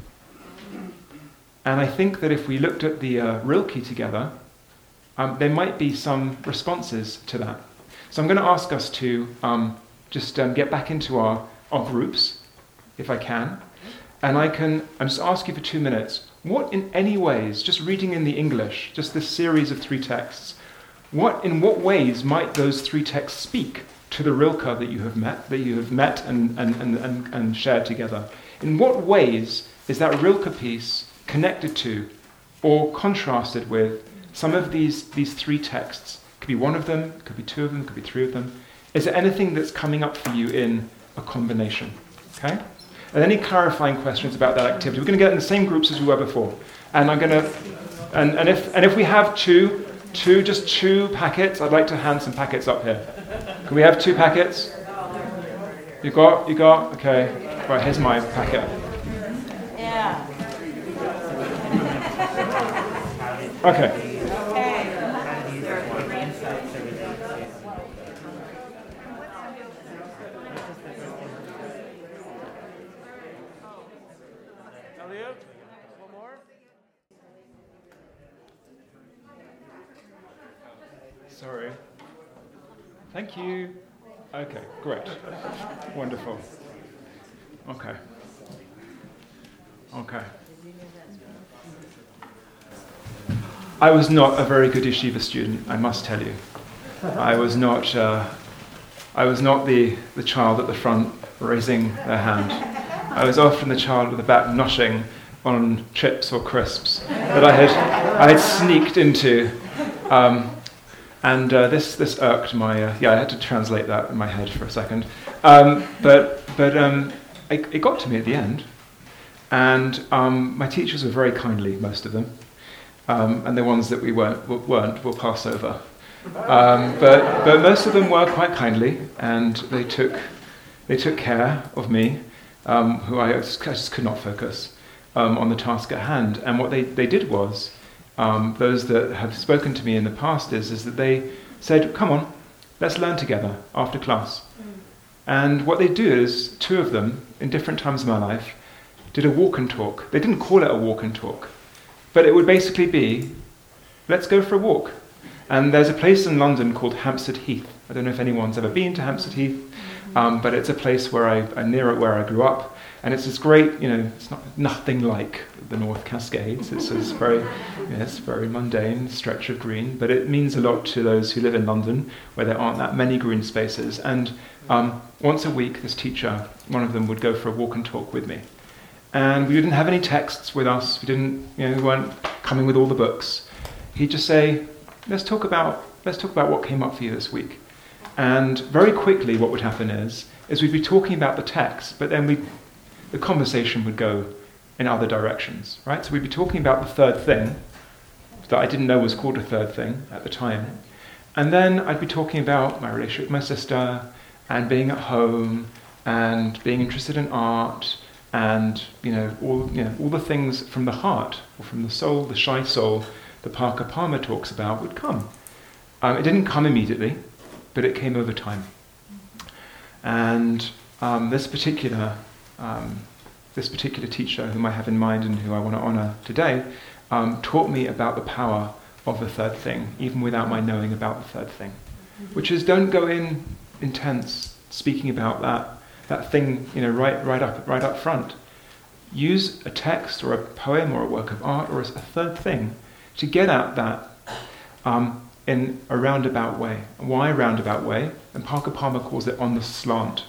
And I think that if we looked at the Rilke together, there might be some responses to that. So I'm going to ask us to just get back into our groups, if I can. And I'm just ask you for 2 minutes, what in any ways, just reading in the English, just this series of 3 texts, in what ways might those 3 texts speak to the Rilke that you have met and shared together? In what ways is that Rilke piece connected to or contrasted with some of these 3 texts? Could be one of them, could be 2 of them, could be 3 of them. Is there anything that's coming up for you in a combination? Okay? And any clarifying questions about that activity? We're going to get in the same groups as we were before. And I'm going to, and if we have two packets, I'd like to hand some packets up here. Can we have 2 packets? You got? Okay. Right, here's my packet. Yeah. Okay. Sorry. Thank you. Okay, great. Wonderful. Okay. I was not a very good yeshiva student, I must tell you. I was not the child at the front raising their hand. I was often the child with the back noshing on chips or crisps that I had sneaked into. And this irked my, I had to translate that in my head for a second. But it got to me at the end. And my teachers were very kindly, most of them. And the ones that we weren't we'll pass over. But most of them were quite kindly, and they took care of me, who I just could not focus on the task at hand. And what they did was, those that have spoken to me in the past is that they said, come on, let's learn together after class. And what they do is, two of them, in different times of my life, did a walk and talk. They didn't call it a walk and talk, but it would basically be, let's go for a walk. And there's a place in London called Hampstead Heath. I don't know if anyone's ever been to Hampstead Heath, but it's a place where near where I grew up. And it's this great, it's nothing like the North Cascades. It's this very mundane stretch of green, but it means a lot to those who live in London, where there aren't that many green spaces. And once a week, this teacher, one of them, would go for a walk and talk with me. And we didn't have any texts with us. We weren't coming with all the books. He'd just say, let's talk about what came up for you this week. And very quickly, what would happen is we'd be talking about the text, but then the conversation would go in other directions, right? So we'd be talking about the third thing that I didn't know was called a third thing at the time. And then I'd be talking about my relationship with my sister and being at home and being interested in art and all the things from the heart or from the soul, the shy soul that Parker Palmer talks about would come. It didn't come immediately, but it came over time. And this particular teacher, whom I have in mind and who I want to honor today, taught me about the power of the third thing, even without my knowing about the third thing, which is, don't go in intense speaking about that thing, right up front. Use a text or a poem or a work of art or a third thing to get at that in a roundabout way. Why roundabout way? And Parker Palmer calls it on the slant.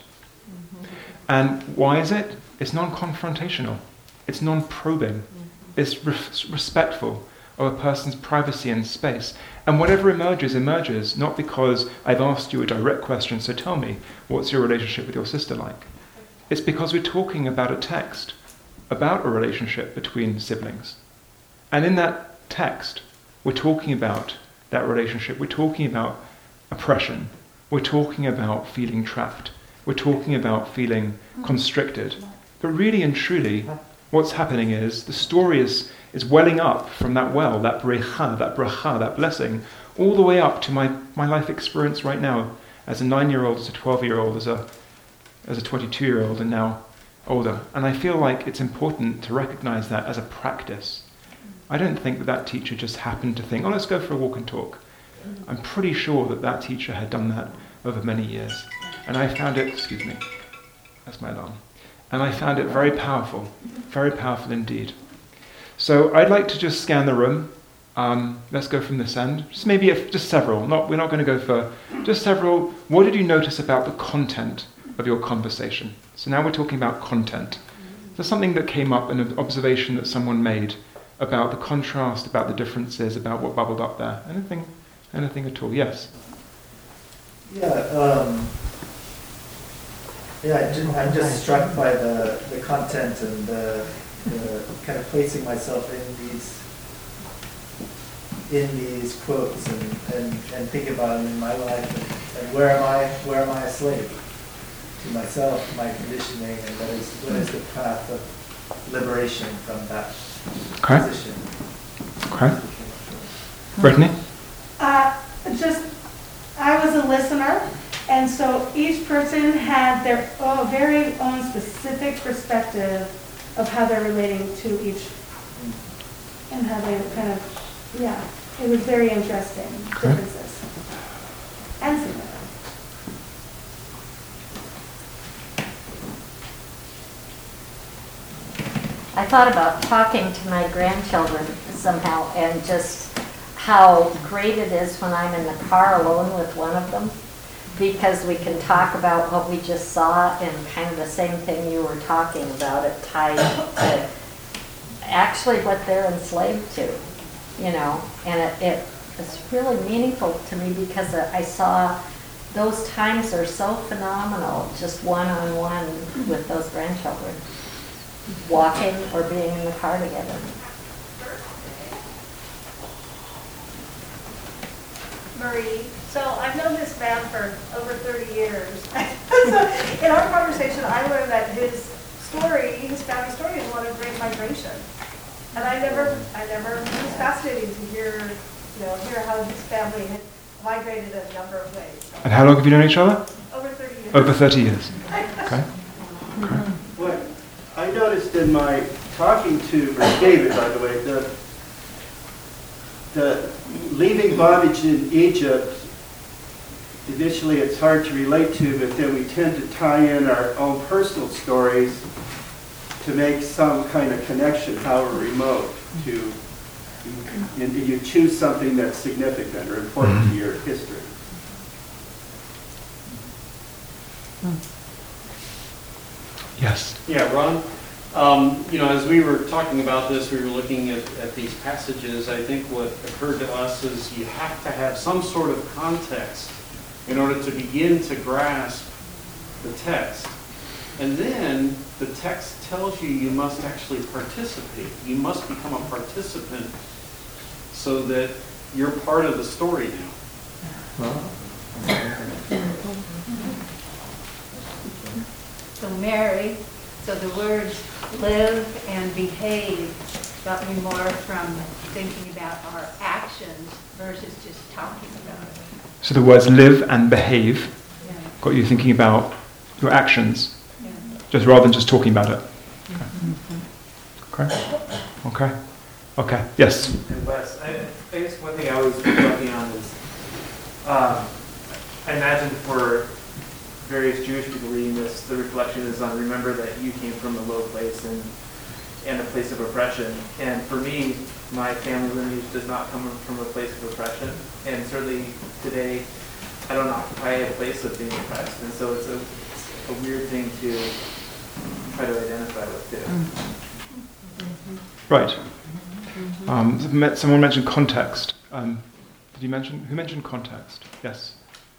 And why is it? It's non-confrontational. It's non-probing. It's respectful of a person's privacy and space. And whatever emerges, not because I've asked you a direct question, so tell me, what's your relationship with your sister like? It's because we're talking about a text, about a relationship between siblings. And in that text, we're talking about that relationship. We're talking about oppression. We're talking about feeling trapped. We're talking about feeling constricted. But really and truly, what's happening is the story is welling up from that well, that bracha, that blessing, all the way up to my life experience right now as a 9-year-old, as a 12-year-old, as a 22-year-old, and now older. And I feel like it's important to recognize that as a practice. I don't think that teacher just happened to think, let's go for a walk and talk. I'm pretty sure that teacher had done that over many years. And I found it, that's my alarm. And I found it very powerful indeed. So I'd like to just scan the room. Let's go from this end. Just several. We're not going to go for just several. What did you notice about the content of your conversation? So now we're talking about content. There's something that came up, an observation that someone made about the contrast, about the differences, about what bubbled up there. Anything at all? Yes. I'm just struck by the content and the kind of placing myself in these quotes and think about them in my life and where am I a slave to myself, my conditioning, and what is the path of liberation from that position. Okay. Brittany? I was a listener, and so each person had their very own specific perspective of how they're relating to each, and how they kind of, it was very interesting, differences. And similar. I thought about talking to my grandchildren somehow, and just how great it is when I'm in the car alone with one of them, because we can talk about what we just saw, and kind of the same thing you were talking about, it tied to actually what they're enslaved to, and it's really meaningful to me because I saw those times are so phenomenal, just one-on-one with those grandchildren, walking or being in the car together. Marie, so I've known this man for over 30 years. So in our conversation, I learned that his family story is one of great migration. And it was fascinating to hear how his family had migrated in a number of ways. And how long have you known each other? Over 30 years. Over 30 years. Okay. What I noticed in my talking to David, by the way, the leaving bondage in Egypt, initially it's hard to relate to, but then we tend to tie in our own personal stories to make some kind of connection, however remote, to you choose something that's significant or important to your history. Yes. Yeah, Ron, as we were talking about this, we were looking at these passages. I think what occurred to us is you have to have some sort of context in order to begin to grasp the text. And then the text tells you must actually participate. You must become a participant so that you're part of the story now. So Mary, so the words live and behave got me more from thinking about our actions versus just talking about it. So the words live and behave got you thinking about your actions, just rather than just talking about it. Okay. Yes. And Wes, I guess one thing I was reflecting on is, I imagine for various Jewish people reading this, the reflection is on remember that you came from a low place and a place of oppression. And for me, my family lineage does not come from a place of oppression. And certainly today, I don't occupy a place of being oppressed. And so it's a weird thing to try to identify with too. Right. Someone mentioned context. Who mentioned context? Yes.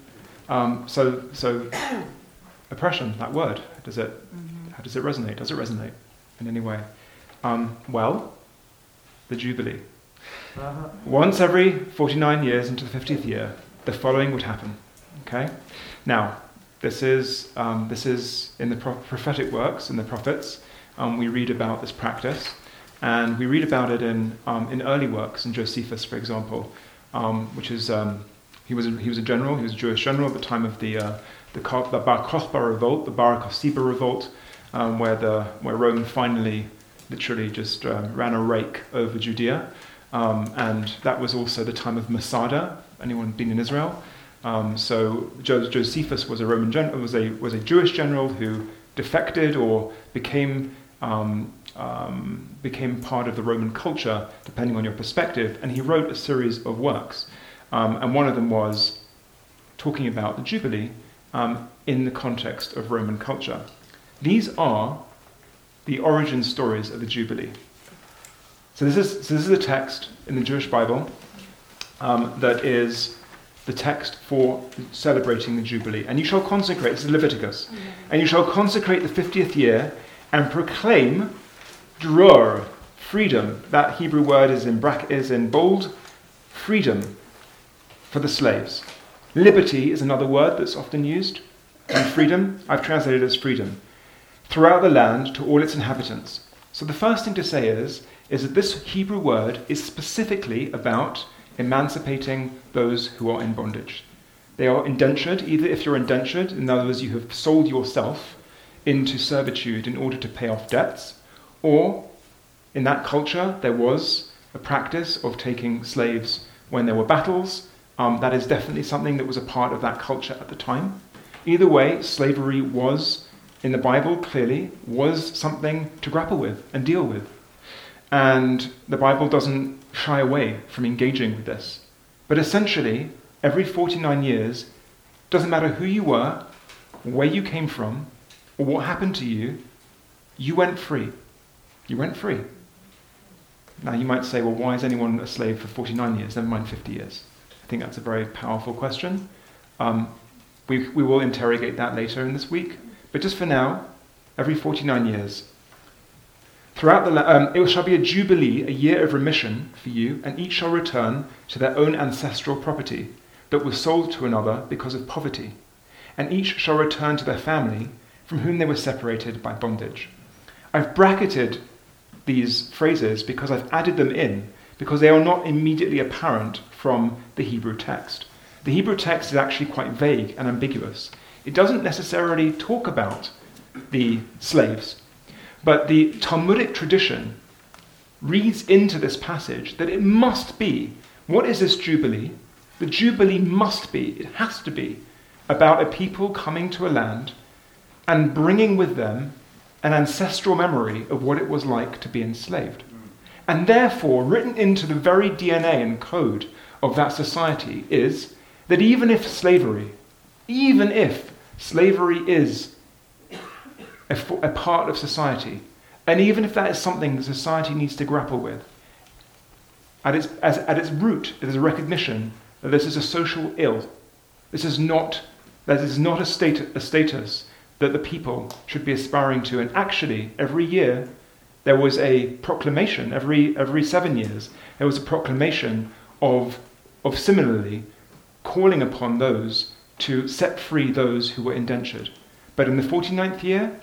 So oppression, that word, how does it resonate? Does it resonate in any way? Well, the Jubilee. Once every 49 years into the 50th year, the following would happen. Okay? Now, this is in the prophetic works, in the prophets. We read about this practice, and we read about it in early works, in Josephus, for example, which is he was a general. He was a Jewish general at the time of the Bar Kokhba revolt, the Bar Kokhba revolt, where Rome finally, literally, just ran a rake over Judea, and that was also the time of Masada. Anyone been in Israel? So Josephus was a Roman general, was a Jewish general who defected or became part of the Roman culture, depending on your perspective, and he wrote a series of works. And one of them was talking about the Jubilee in the context of Roman culture. These are the origin stories of the Jubilee. So this is a text in the Jewish Bible that is the text for celebrating the Jubilee. And you shall consecrate, this is Leviticus, and you shall consecrate the 50th year and proclaim dror, freedom. That Hebrew word is in bold, freedom for the slaves. Liberty is another word that's often used. And freedom, I've translated as freedom. Throughout the land to all its inhabitants. So the first thing to say is that this Hebrew word is specifically about emancipating those who are in bondage. They are indentured, either if you're indentured, in other words, you have sold yourself into servitude in order to pay off debts, or in that culture there was a practice of taking slaves when there were battles. That is definitely something that was a part of that culture at the time. Either way, slavery was, in the Bible clearly, was something to grapple with and deal with. And the Bible doesn't shy away from engaging with this. But essentially, every 49 years, doesn't matter who you were, where you came from, or what happened to you, you went free. You went free. Now you might say, well, why is anyone a slave for 49 years, never mind 50 years? I think that's a very powerful question. We will interrogate that later in this week. But just for now, every 49 years, throughout it shall be a jubilee, a year of remission for you, and each shall return to their own ancestral property that was sold to another because of poverty, and each shall return to their family from whom they were separated by bondage. I've bracketed these phrases because I've added them in, because they are not immediately apparent from the Hebrew text. The Hebrew text is actually quite vague and ambiguous. It doesn't necessarily talk about the slaves, but the Talmudic tradition reads into this passage that it must be, what is this Jubilee? The Jubilee must be, it has to be, about a people coming to a land and bringing with them an ancestral memory of what it was like to be enslaved. And therefore, written into the very DNA and code of that society is that even if slavery is a part of society, and even if that is something that society needs to grapple with, at its root, it is a recognition that this is a social ill. This is not a status that the people should be aspiring to. And actually, every year, there was a proclamation, every 7 years, there was a proclamation of similarly calling upon those to set free those who were indentured. But in the 49th year,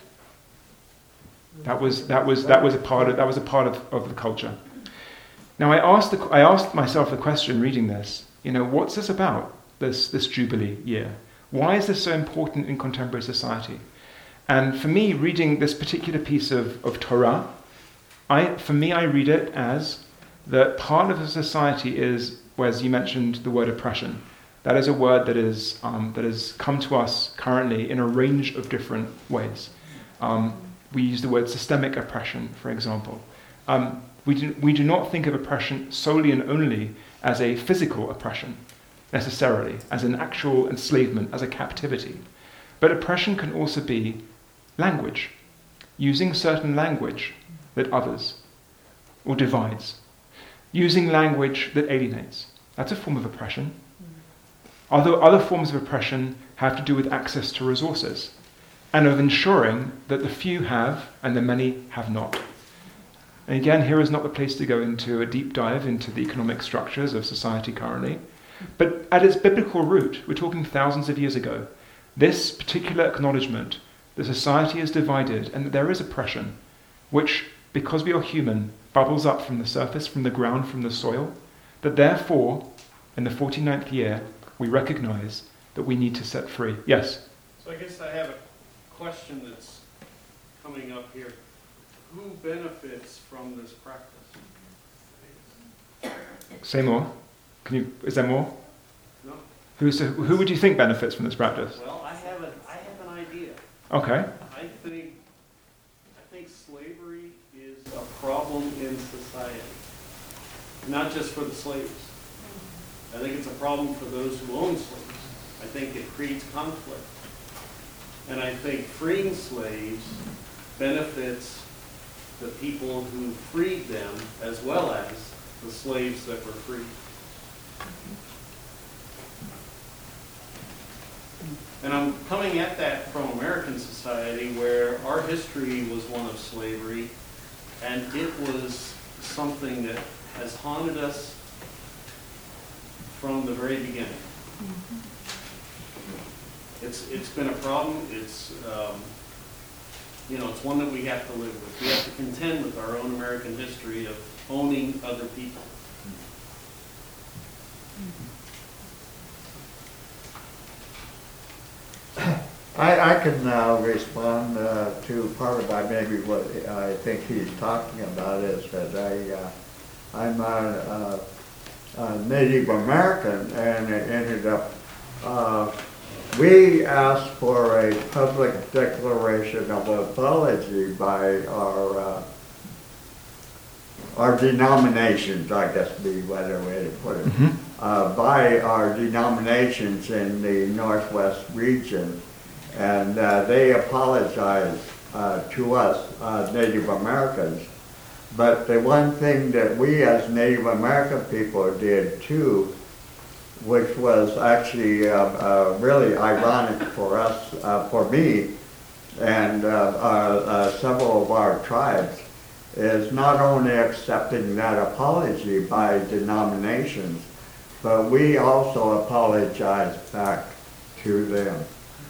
that was a part of the culture. Now I asked myself the question reading this, what's this about, this Jubilee year? Why is this so important in contemporary society? And for me, reading this particular piece of Torah, I read it as that part of the society is, as you mentioned, the word oppression. That is a word that has come to us currently in a range of different ways. We use the word systemic oppression, for example. We do not think of oppression solely and only as a physical oppression, necessarily, as an actual enslavement, as a captivity. But oppression can also be language, using certain language that others, or divides, using language that alienates. That's a form of oppression. Although other forms of oppression have to do with access to resources, and of ensuring that the few have and the many have not. And again, here is not the place to go into a deep dive into the economic structures of society currently, but at its biblical root, we're talking thousands of years ago, this particular acknowledgement that society is divided and that there is oppression, which, because we are human, bubbles up from the surface, from the ground, from the soil, that therefore, in the 49th year, we recognize that we need to set free. Yes? So I guess I have a question that's coming up here. Who benefits from this practice? Say more. Is there more? No. Who would you think benefits from this practice? Well, I have an idea. Okay. I think slavery is a problem in society, not just for the slaves. I think it's a problem for those who own slaves. I think it creates conflict. And I think freeing slaves benefits the people who freed them as well as the slaves that were freed. And I'm coming at that from American society, where our history was one of slavery, and it was something that has haunted us from the very beginning. It's been a problem. It's it's one that we have to live with. We have to contend with our own American history of owning other people. I can now respond to part of maybe what I think he's talking about is that I'm a Native American, and it ended up we asked for a public declaration of apology by our denominations, I guess would be a better way to put it, by our denominations in the Northwest region. And they apologized to us, Native Americans, But the one thing that we as Native American people did too, which was actually really ironic for us, for me, and several of our tribes, is not only accepting that apology by denominations, but we also apologize back to them.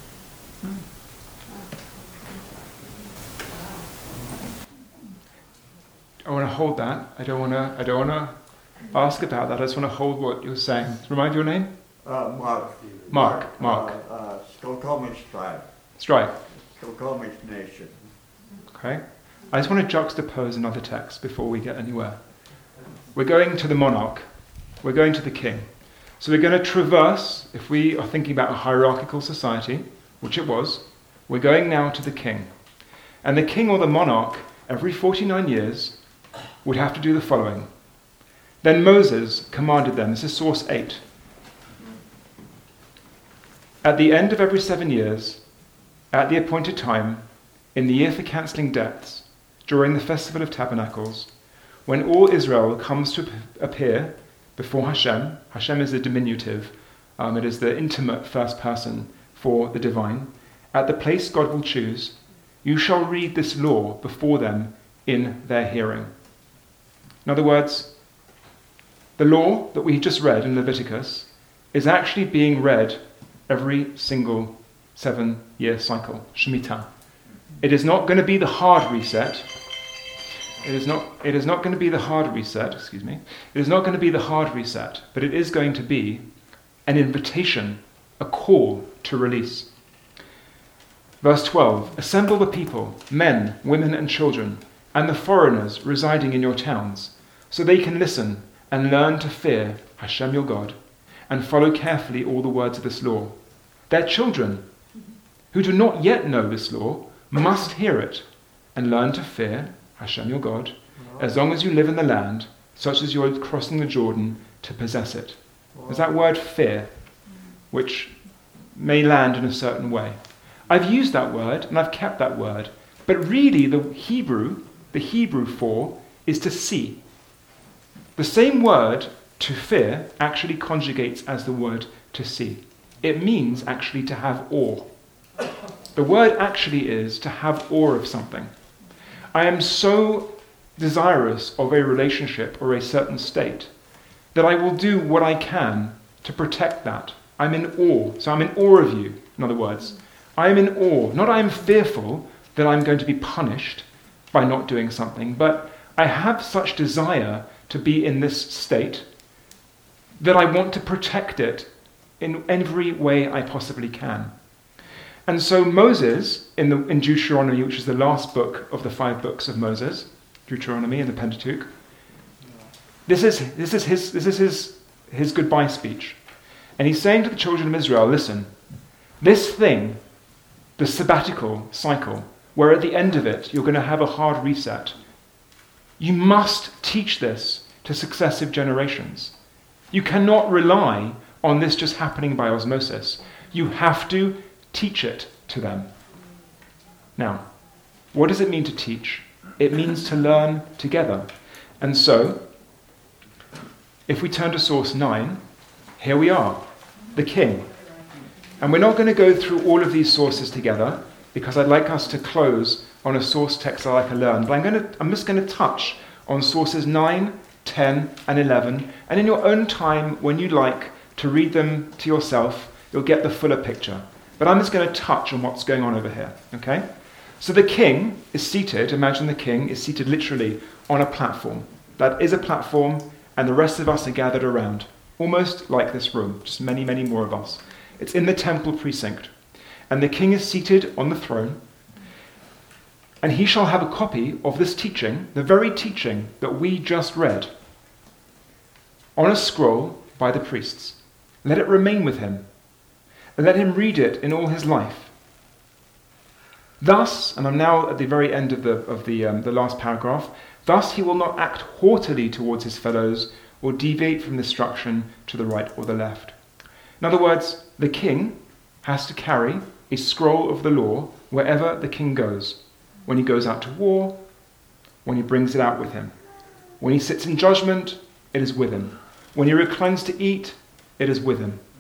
I want to hold that. I don't want to ask about that. I just want to hold what you're saying. Remind your name? Mark. Skokomish tribe. Strike. Skokomish nation. Okay. I just want to juxtapose another text before we get anywhere. We're going to the monarch. We're going to the king. So we're going to traverse, if we are thinking about a hierarchical society, which it was, we're going now to the king. And the king or the monarch, every 49 years, would have to do the following. Then Moses commanded them, this is source 8. At the end of every 7 years, at the appointed time, in the year for cancelling debts, during the festival of tabernacles, when all Israel comes to appear before Hashem, Hashem is the diminutive, it is the intimate first person for the divine, at the place God will choose, you shall read this law before them in their hearing. In other words, the law that we just read in Leviticus is actually being read every single 7-year cycle, Shemitah. It is not going to be the hard reset. It is not going to be the hard reset, excuse me. It is not going to be the hard reset, but it is going to be an invitation, a call to release. Verse 12, assemble the people, men, women and children, and the foreigners residing in your towns, so they can listen and learn to fear Hashem your God, and follow carefully all the words of this law. Their children, who do not yet know this law, must hear it and learn to fear Hashem your God, as long as you live in the land, such as you are crossing the Jordan to possess it. There's that word fear, which may land in a certain way. I've used that word and I've kept that word, but really the Hebrew for is to see. The same word to fear actually conjugates as the word to see. It means actually to have awe. The word actually is to have awe of something. I am so desirous of a relationship or a certain state that I will do what I can to protect that. I'm in awe. So I'm in awe of you, in other words. I am in awe. Not I am fearful that I'm going to be punished by not doing something, but I have such desire to be in this state that I want to protect it in every way I possibly can. And so Moses, in Deuteronomy, which is the last book of the 5 books of Moses, Deuteronomy and the Pentateuch, this is his goodbye speech. And he's saying to the children of Israel, listen, this thing, the sabbatical cycle, where at the end of it you're going to have a hard reset, you must teach this to successive generations. You cannot rely on this just happening by osmosis. You have to teach it to them. Now, what does it mean to teach? It means to learn together. And so, if we turn to source 9, here we are, the king. And we're not going to go through all of these sources together, because I'd like us to close on a source text I like to learn. But I'm just going to touch on sources 9, 10, and 11. And in your own time, when you like to read them to yourself, you'll get the fuller picture. But I'm just going to touch on what's going on over here, okay? So the king is seated, imagine the king is seated literally on a platform. That is a platform, and the rest of us are gathered around, almost like this room, just many, many more of us. It's in the temple precinct. And the king is seated on the throne, and he shall have a copy of this teaching, the very teaching that we just read, on a scroll by the priests. Let it remain with him, and let him read it in all his life. Thus, and I'm now at the very end of the last paragraph, thus he will not act haughtily towards his fellows or deviate from instruction to the right or the left. In other words, the king has to carry a scroll of the law wherever the king goes. When he goes out to war, when he brings it out with him. When he sits in judgment, it is with him. When he reclines to eat, it is with him.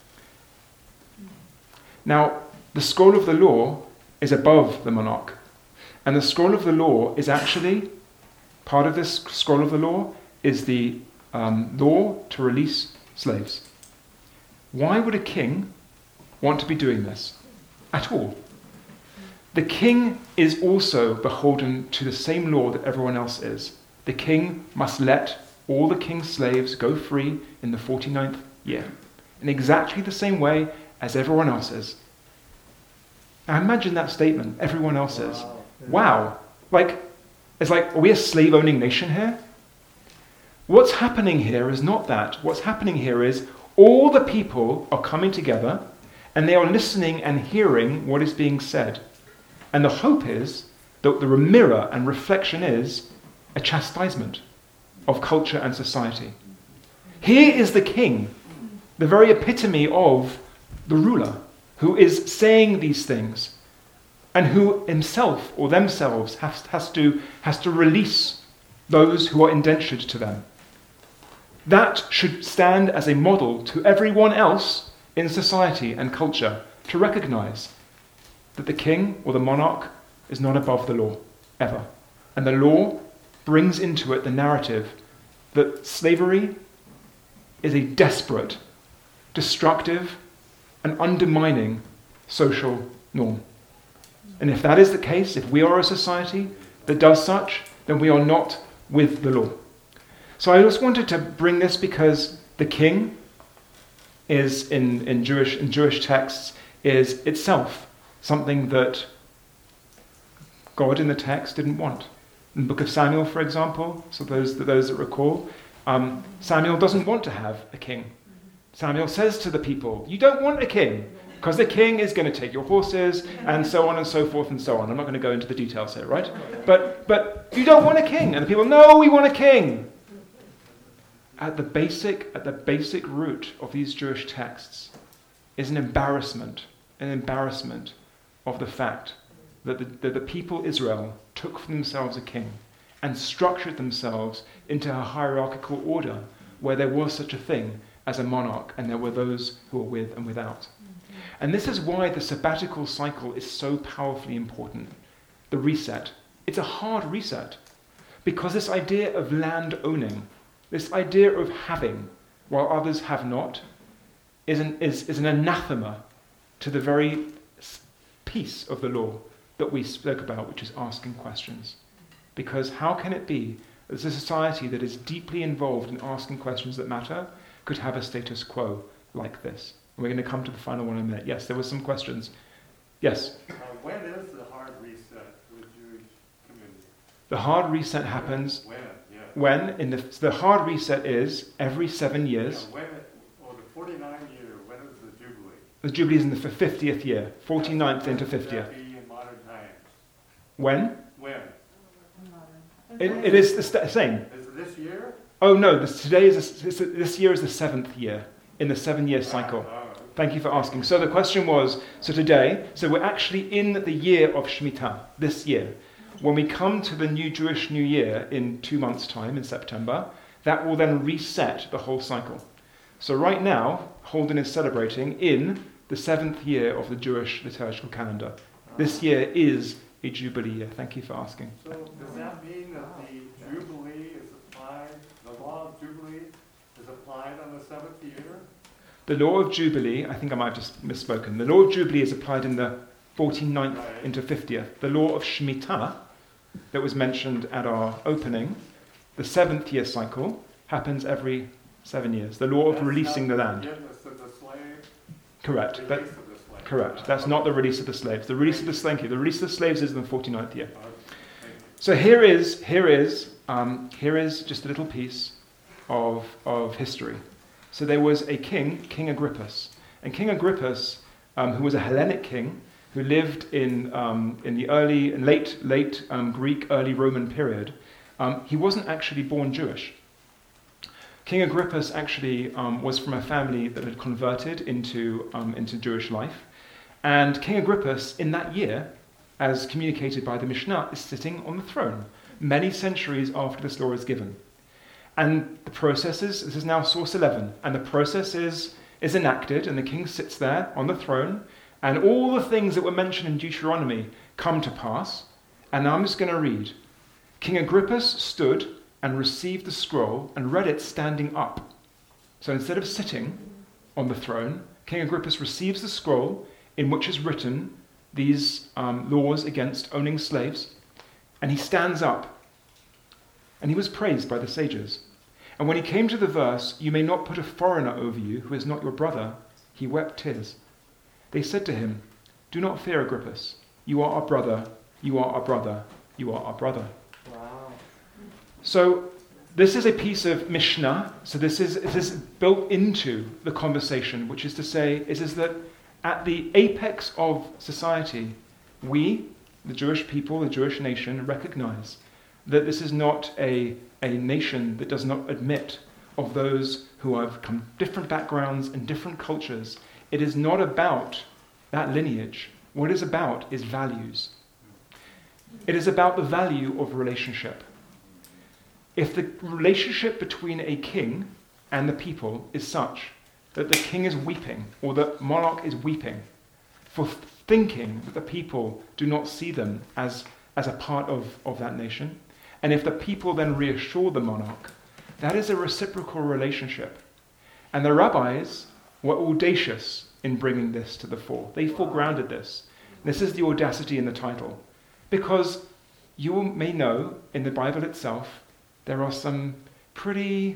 Now, the scroll of the law is above the monarch. And the scroll of the law is actually, part of this scroll of the law is the law to release slaves. Why would a king want to be doing this at all? The king is also beholden to the same law that everyone else is. The king must let all the king's slaves go free in the 49th year, in exactly the same way as everyone else is. Now imagine that statement, everyone else is. Wow. It's like, are we a slave-owning nation here? What's happening here is not that. What's happening here is all the people are coming together and they are listening and hearing what is being said. And the hope is that the mirror and reflection is a chastisement of culture and society. Here is the king, the very epitome of the ruler, who is saying these things and who himself or themselves has to release those who are indentured to them. That should stand as a model to everyone else in society and culture to recognize that the king or the monarch is not above the law, ever. And the law brings into it the narrative that slavery is a desperate, destructive, and undermining social norm. And if that is the case, if we are a society that does such, then we are not with the law. So I just wanted to bring this because the king is in Jewish texts is itself something that God in the text didn't want. In the book of Samuel, for example, so those that recall, Samuel doesn't want to have a king. Samuel says to the people, you don't want a king, because the king is going to take your horses, and so on and so forth and so on. I'm not going to go into the details here, right? But you don't want a king. And the people, no, we want a king. At the basic root of these Jewish texts is an embarrassment of the fact that the people Israel took for themselves a king and structured themselves into a hierarchical order where there was such a thing as a monarch and there were those who were with and without. And this is why the sabbatical cycle is so powerfully important. The reset. It's a hard reset because this idea of land owning, this idea of having while others have not, is an anathema to the very piece of the law that we spoke about, which is asking questions. Because how can it be that a society that is deeply involved in asking questions that matter could have a status quo like this? And we're going to come to the final one in a minute. Yes, there were some questions. Yes? When is the hard reset for the Jewish community? The hard reset happens When? The hard reset is every 7 years. Yeah, the 49 year, when is the Jubilee? The Jubilee is in the 50th year, 49th into 50th. Would that be in modern times? When? When? It is the same. Is it this year? Oh no, this year is the 7th year in the 7-year cycle. Thank you for asking. So the question was, so we're actually in the year of Shemitah, this year. When we come to the new Jewish New Year in 2 months' time, in September, that will then reset the whole cycle. So right now, Holden is celebrating in the 7th year of the Jewish liturgical calendar. This year is a Jubilee year. Thank you for asking. So does that mean that the Jubilee is applied, the law of Jubilee is applied on the 7th year? The law of Jubilee, I think I might have just misspoken. The law of Jubilee is applied in the 49th into 50th. The law of Shemitah, that was mentioned at our opening, the 7th year cycle, happens every 7 years. The law of releasing the land. Forgiveness of the slave. Correct. Release of the slave. Correct. That's not the release of the slaves. The release of the slaves is in the 49th year. So here is just a little piece of history. So there was a king, King Agrippus, and King Agrippus, who was a Hellenic king, who lived in the late Greek, early Roman period. He wasn't actually born Jewish. King Agrippus actually was from a family that had converted into Jewish life. And King Agrippus, in that year, as communicated by the Mishnah, is sitting on the throne. many centuries after this law is given. And the process is, this is now source 11, and the process is enacted, and the king sits there on the throne, and all the things that were mentioned in Deuteronomy come to pass. And now I'm just going to read. King Agrippus stood and received the scroll and read it standing up. So instead of sitting on the throne, King Agrippus receives the scroll in which is written these laws against owning slaves, and he stands up. And he was praised by the sages. And when he came to the verse, "You may not put a foreigner over you who is not your brother," he wept tears. They said to him, "Do not fear, Agrippus. You are our brother. You are our brother. You are our brother." Wow. So this is a piece of Mishnah. So this is built into the conversation, which is to say, is that at the apex of society, we, the Jewish people, the Jewish nation, recognize that this is not a nation that does not admit of those who have come different backgrounds and different cultures. It is not about that lineage. What it is about is values. It is about the value of relationship. If the relationship between a king and the people is such that the king is weeping, or the monarch is weeping, for thinking that the people do not see them as a part of that nation, and if the people then reassure the monarch, that is a reciprocal relationship. And the rabbis were audacious in bringing this to the fore. They foregrounded this. This is the audacity in the title. Because you may know, in the Bible itself, there are some pretty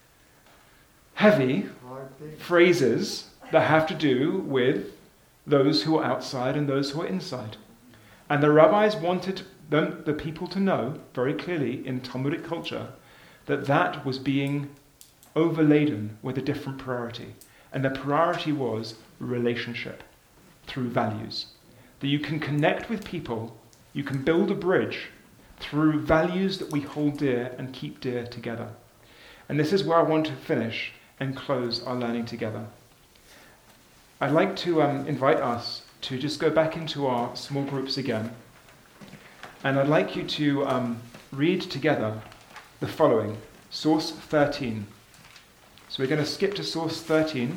heavy phrases that have to do with those who are outside and those who are inside. And the rabbis wanted the people to know very clearly in Talmudic culture that was being overladen with a different priority. And the priority was relationship through values. That you can connect with people, you can build a bridge through values that we hold dear and keep dear together. And this is where I want to finish and close our learning together. I'd like to invite us to just go back into our small groups again. And I'd like you to read together the following, source 13. So we're going to skip to source 13.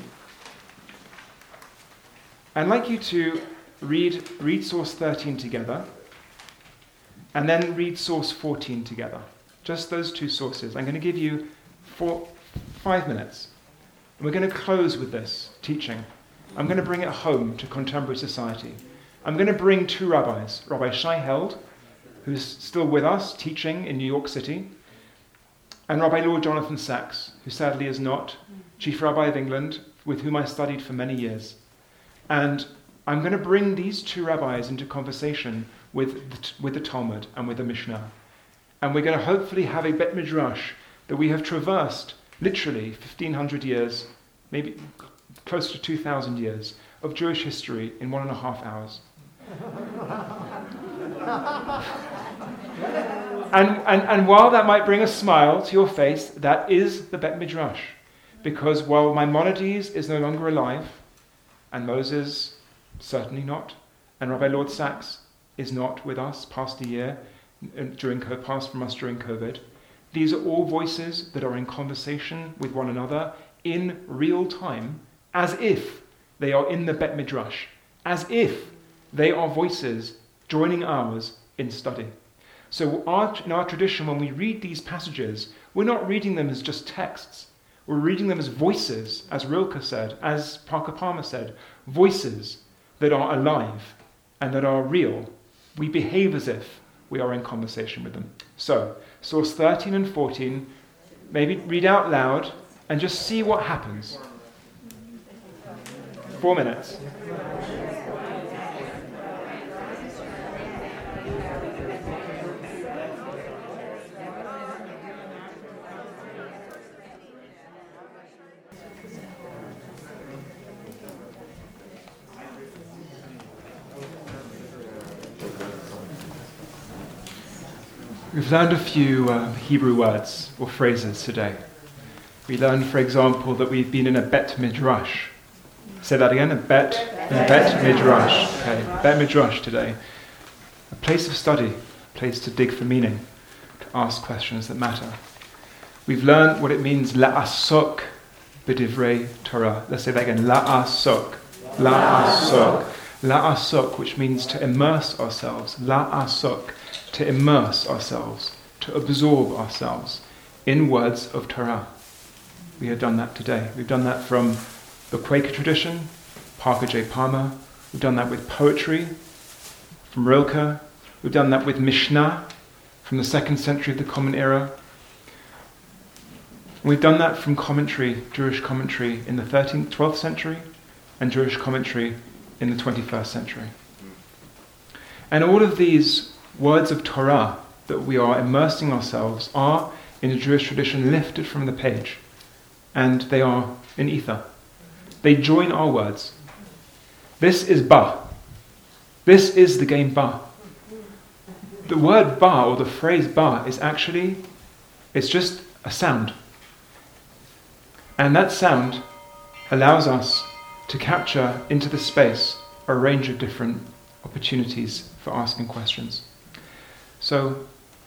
I'd like you to read source 13 together, and then read source 14 together. Just those two sources. I'm going to give you 5 minutes. And we're going to close with this teaching. I'm going to bring it home to contemporary society. I'm going to bring two rabbis, Rabbi Shai Held, who's still with us teaching in New York City, and Rabbi Lord Jonathan Sachs, who sadly is not, Chief Rabbi of England, with whom I studied for many years. And I'm going to bring these two rabbis into conversation with the Talmud and with the Mishnah. And we're going to hopefully have a Bet Midrash that we have traversed literally 1,500 years, maybe close to 2,000 years of Jewish history in 1.5 hours. And while that might bring a smile to your face, that is the Bet Midrash. Because while Maimonides is no longer alive, and Moses certainly not, and Rabbi Lord Sachs is not with us past a year, passed from us during COVID, these are all voices that are in conversation with one another in real time, as if they are in the Bet Midrash, as if they are voices joining ours in study. So in our tradition, when we read these passages, we're not reading them as just texts. We're reading them as voices, as Rilke said, as Parker Palmer said, voices that are alive and that are real. We behave as if we are in conversation with them. So, source 13 and 14, maybe read out loud and just see what happens. 4 minutes. We've learned a few Hebrew words or phrases today. We learned, for example, that we've been in a Bet Midrash. Say that again, a Bet Midrash. Okay, Bet Midrash today. A place of study, a place to dig for meaning, a ask questions that matter. We've learned what it means, la'asok b'divrei Torah. Let's say that again, la'asok. La'asok. La'asok, which means to immerse ourselves. La'asok, to immerse ourselves, to absorb ourselves in words of Torah. We have done that today. We've done that from the Quaker tradition, Parker J. Palmer. We've done that with poetry from Rilke. We've done that with Mishnah from the 2nd century of the Common Era. We've done that from commentary, Jewish commentary in the 12th century and Jewish commentary in the 21st century. And all of these words of Torah that we are immersing ourselves are, in the Jewish tradition, lifted from the page. And they are in ether. They join our words. This is Ba. This is the game Ba. The word Ba, or the phrase Ba, is actually, it's just a sound. And that sound allows us to capture into the space a range of different opportunities for asking questions. So,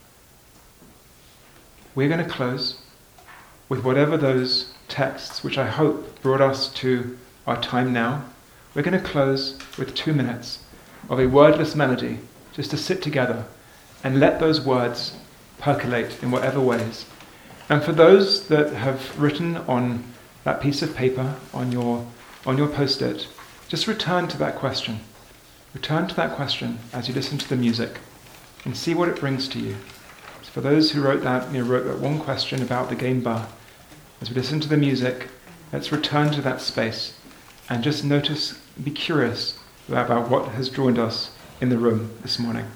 we're going to close with whatever those texts, which I hope brought us to our time now. We're going to close with 2 minutes of a wordless melody, just to sit together and let those words percolate in whatever ways. And for those that have written on that piece of paper, on your post-it, just return to that question. Return to that question as you listen to the music and see what it brings to you. So for those who wrote that one question about the game Ba, as we listen to the music, let's return to that space and just notice, be curious about what has joined us in the room this morning.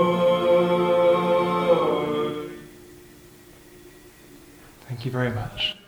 Thank you very much.